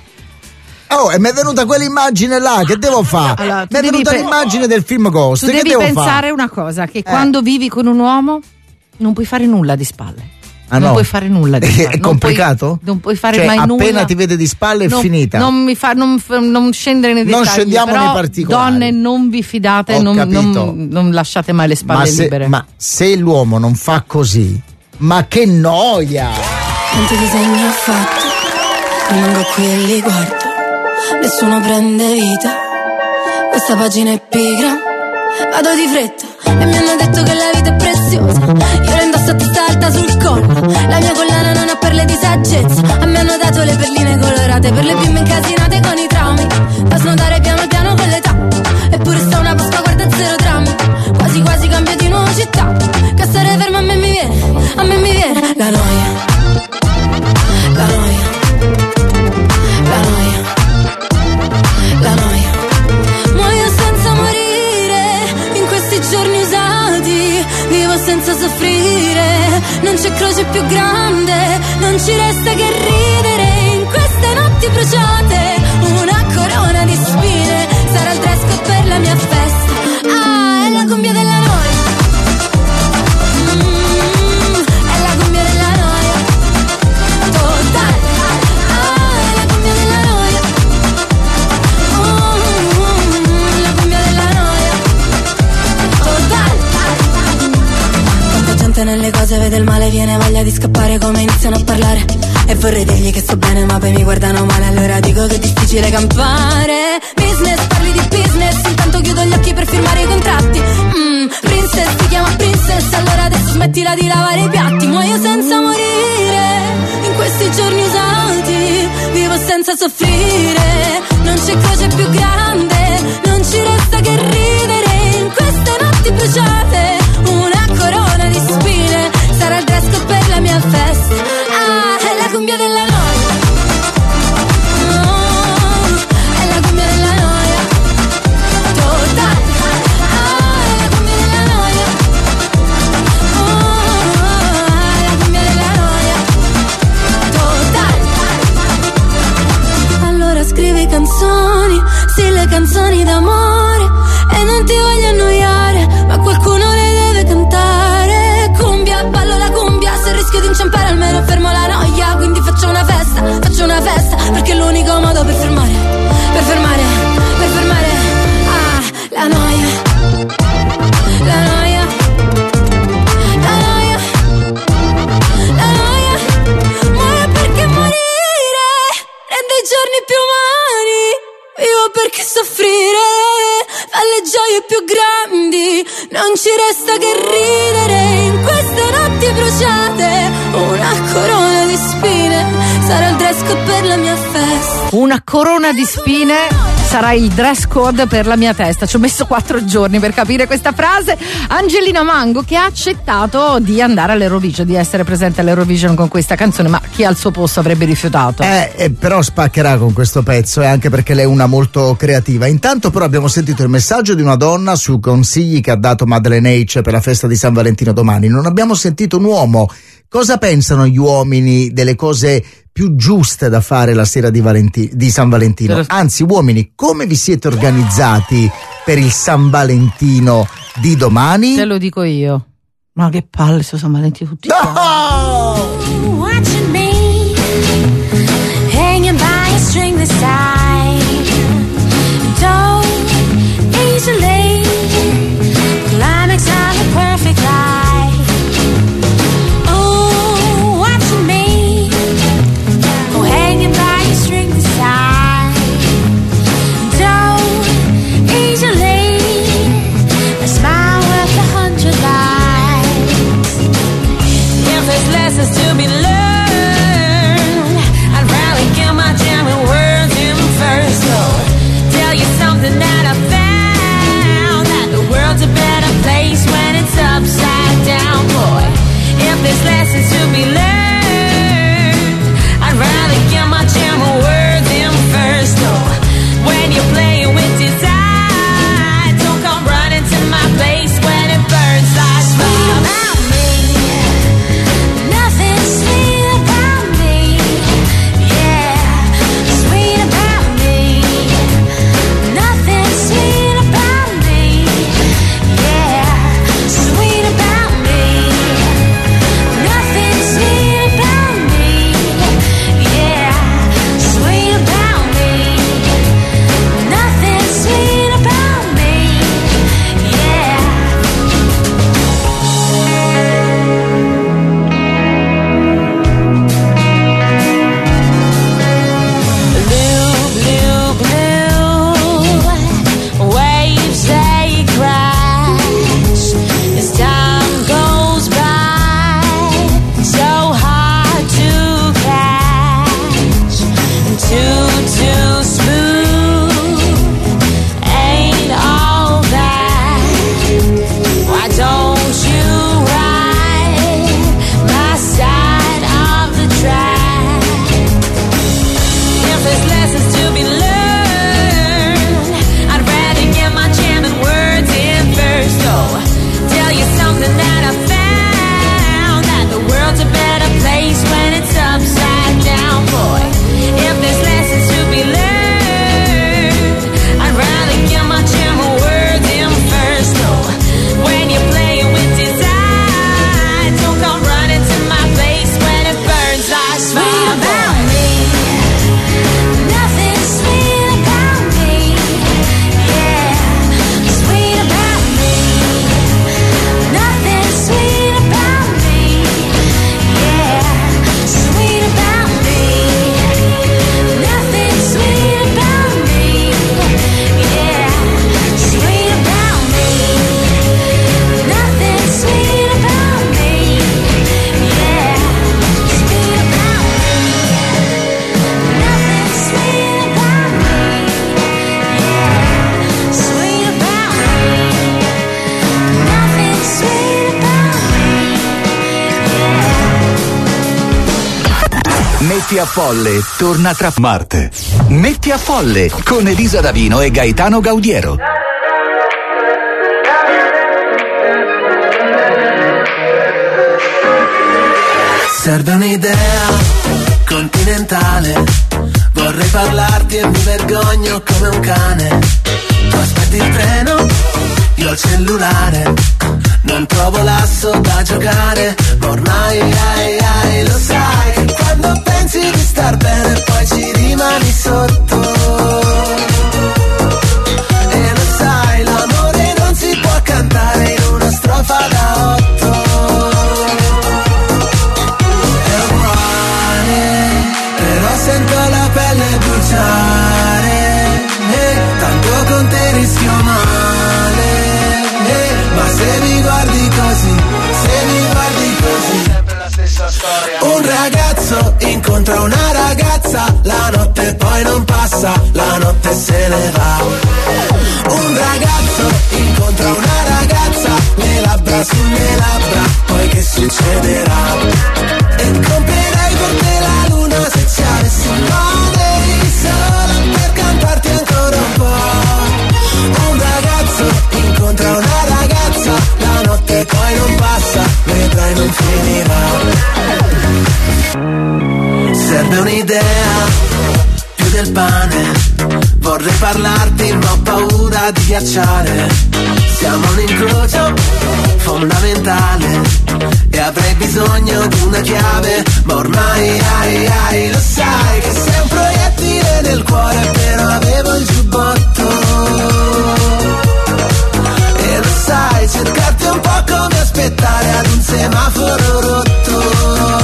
Oh, e mi è venuta quell'immagine là, che devo fare? Allora, mi è venuta pe- l'immagine del film Ghost. Tu che devi devo pensare fa? una cosa, che eh. quando vivi con un uomo non puoi fare nulla di spalle. Ah, non no? puoi fare nulla di spalle. È complicato? Non puoi, non puoi fare cioè, mai appena nulla. Appena ti vede di spalle è non, finita. Non mi fa, non, non scendere nei dettagli. Non scendiamo però, nei particolari. Donne, non vi fidate, non, non, non lasciate mai le spalle ma se, libere. Ma se l'uomo non fa così, ma che noia! Quanti disegni ho fatto, rimango qui e li guardo. Nessuno prende vita, questa pagina è pigra, vado di fretta e mi hanno detto che la vita è preziosa. Io la indosso a testa alta sul collo, la mia collana non ha perle di saggezza. A me hanno dato le perline colorate per le bimbe incasinate con i traumi, da snodare piano piano con l'età. Eppure sta una Pasqua, guarda zero drammi, quasi quasi cambio di nuova città. Che stare fermo a me mi viene, a me mi viene la noia, la noia, la noia, la noia. Muoio senza morire in questi giorni usati, vivo senza soffrire, non c'è croce più grande, non ci resta che ridere in queste notti bruciate. Una corona di spine sarà il dress code per la mia festa. Ah, è la cumbia della noia, mm, è la cumbia della noia totale. Ah, è la cumbia della noia, mm, la cumbia della noia totale. Tanta gente nelle cose vede il male, viene voglia di scappare come iniziano a parlare. E vorrei dirgli che sto bene ma poi mi guardano male, allora dico che è difficile campare. Business, parli di business, intanto chiudo gli occhi per firmare i contratti. mm, Princess, ti chiama princess, allora adesso smettila di lavare i piatti. Muoio senza morire in questi giorni usati, vivo senza soffrire, non c'è croce più grande, non ci resta che ridere in queste notti bruciate. Una corona di spine sarà il dress code per la mia festa. Ah, è la cumbia della noia, oh, è la cumbia della noia totale. Ah, è la cumbia della noia, oh, è la cumbia della noia totale. Allora scrivi canzoni, sì, le canzoni d'amore, e non ti voglio annoiare, ma qualcuno le deve cantare. Cumbia, ballo la cumbia, se rischio di inciampare almeno fermo la noia. Quindi faccio una festa, faccio una festa, perché è l'unico modo per fermare, per fermare, per fermare, ah, la noia, la noia, la noia, la noia. Muoio perché morire rende i giorni più umani, vivo perché soffrire fa le gioie più grandi, non ci resta che ridere in queste notti bruciate. Una corona di spine sarà il dress code per la mia festa. Una corona di spine sarà il dress code per la mia testa. Ci ho messo quattro giorni per capire questa frase. Angelina Mango, che ha accettato di andare all'Eurovision, di essere presente all'Eurovision con questa canzone, ma chi al suo posto avrebbe rifiutato? Eh, eh, però spaccherà con questo pezzo, e anche perché lei è una molto creativa. Intanto però abbiamo sentito il messaggio di una donna sui consigli che ha dato Madeleine H per la festa di San Valentino domani. Non abbiamo sentito un uomo. Cosa pensano gli uomini delle cose più giuste da fare la sera di, Valenti- di San Valentino? Anzi, uomini, come vi siete organizzati per il San Valentino di domani? Te lo dico io. Ma che palle su San Valentino tutti. No! Watching me hanging by a string this time. Don't easily climax of the perfect life. Oh, watching me oh, hanging by a string this time. Don't easily a smile worth a hundred lives. If there's lessons to be learned, I'd rather get my jamming words in first. So tell you something that I found, that the world's a better place when it's upside down, boy. If there's lessons to be learned, I'd rather get my jamming words in first. So when you're playing with desire, don't come running to my place when it burns like fire. About me, nothing sweet about me, yeah, sweet about me. Nothing sweet about me, yeah, sweet about me. Nothing sweet about me, yeah, sweet about me. Nothing sweet about me, yeah. Blue, blue, blue waves, they crash as time goes by. So hard to catch and too, too smooth. Ain't all that. Why don't you ride my side of the track? If there's lessons to be learned, I'd rather get my jamming words in first. Oh, tell you something that I found, that the world's a better place when it's upside down, boy. If there's lessons to be learned, I'd rather get my jamming words in first. Oh, when you're playing with desire, don't come running to my place when it burns like fire, about me. Nothing sweet about me, yeah, sweet about me. Nothing sweet about me, yeah, sweet about me. Nothing sweet about me, yeah, sweet about me. Nothing sweet about me, yeah, sweet about me. Nothing sweet about me, yeah, sweet about me. Nothing sweet about me, Metti a Folle torna tra Marte. Metti a Folle con Elisa Davino e Gaetano Gaudiero. Serve un'idea continentale. Vorrei parlarti e mi vergogno come un cane. Tu aspetti il treno, io il cellulare. Non trovo l'asso da giocare, ma ormai ai, ai, lo sai che quando pensi di star bene poi ci rimani sotto. E lo sai, l'amore non si può cantare in una strofa da otto. È uguale, però sento la pelle bruciare, eh, tanto con te rischio male, eh, ma se mi guardi così, se mi guardi così, sempre la stessa storia. Un ragazzo ragazzo incontra una ragazza, la notte poi non passa, la notte se ne va. Un ragazzo incontra una ragazza, le labbra sulle labbra, poi che succederà? E comprerei per te la luna se ci avessi un money, solo per cantarti ancora un po'. Un ragazzo incontra una ragazza, la notte poi non passa, vedrai non finirà. Serve un'idea, più del pane, vorrei parlarti ma ho paura di ghiacciare. Siamo un incrocio fondamentale e avrei bisogno di una chiave, ma ormai ai ai lo sai che sei un proiettile nel cuore, però avevo il giubbotto. E lo sai, cercarti è un po' come aspettare ad un semaforo rotto.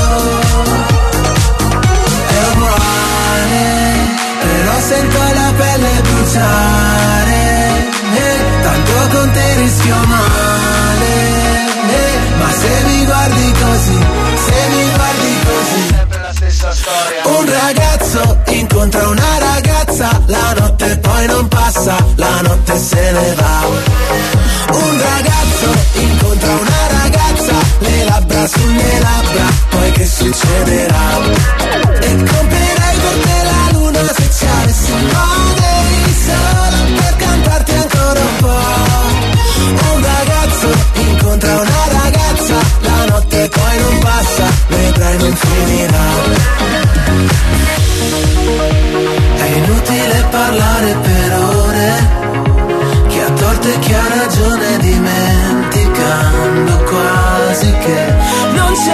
Però sento la pelle bruciare, eh, tanto con te rischio male, eh, ma se mi guardi così, se mi guardi così, sempre la stessa storia. Un ragazzo incontra una ragazza, la notte poi non passa, la notte se ne va. Un ragazzo incontra una ragazza, le labbra sulle labbra, poi che succederà?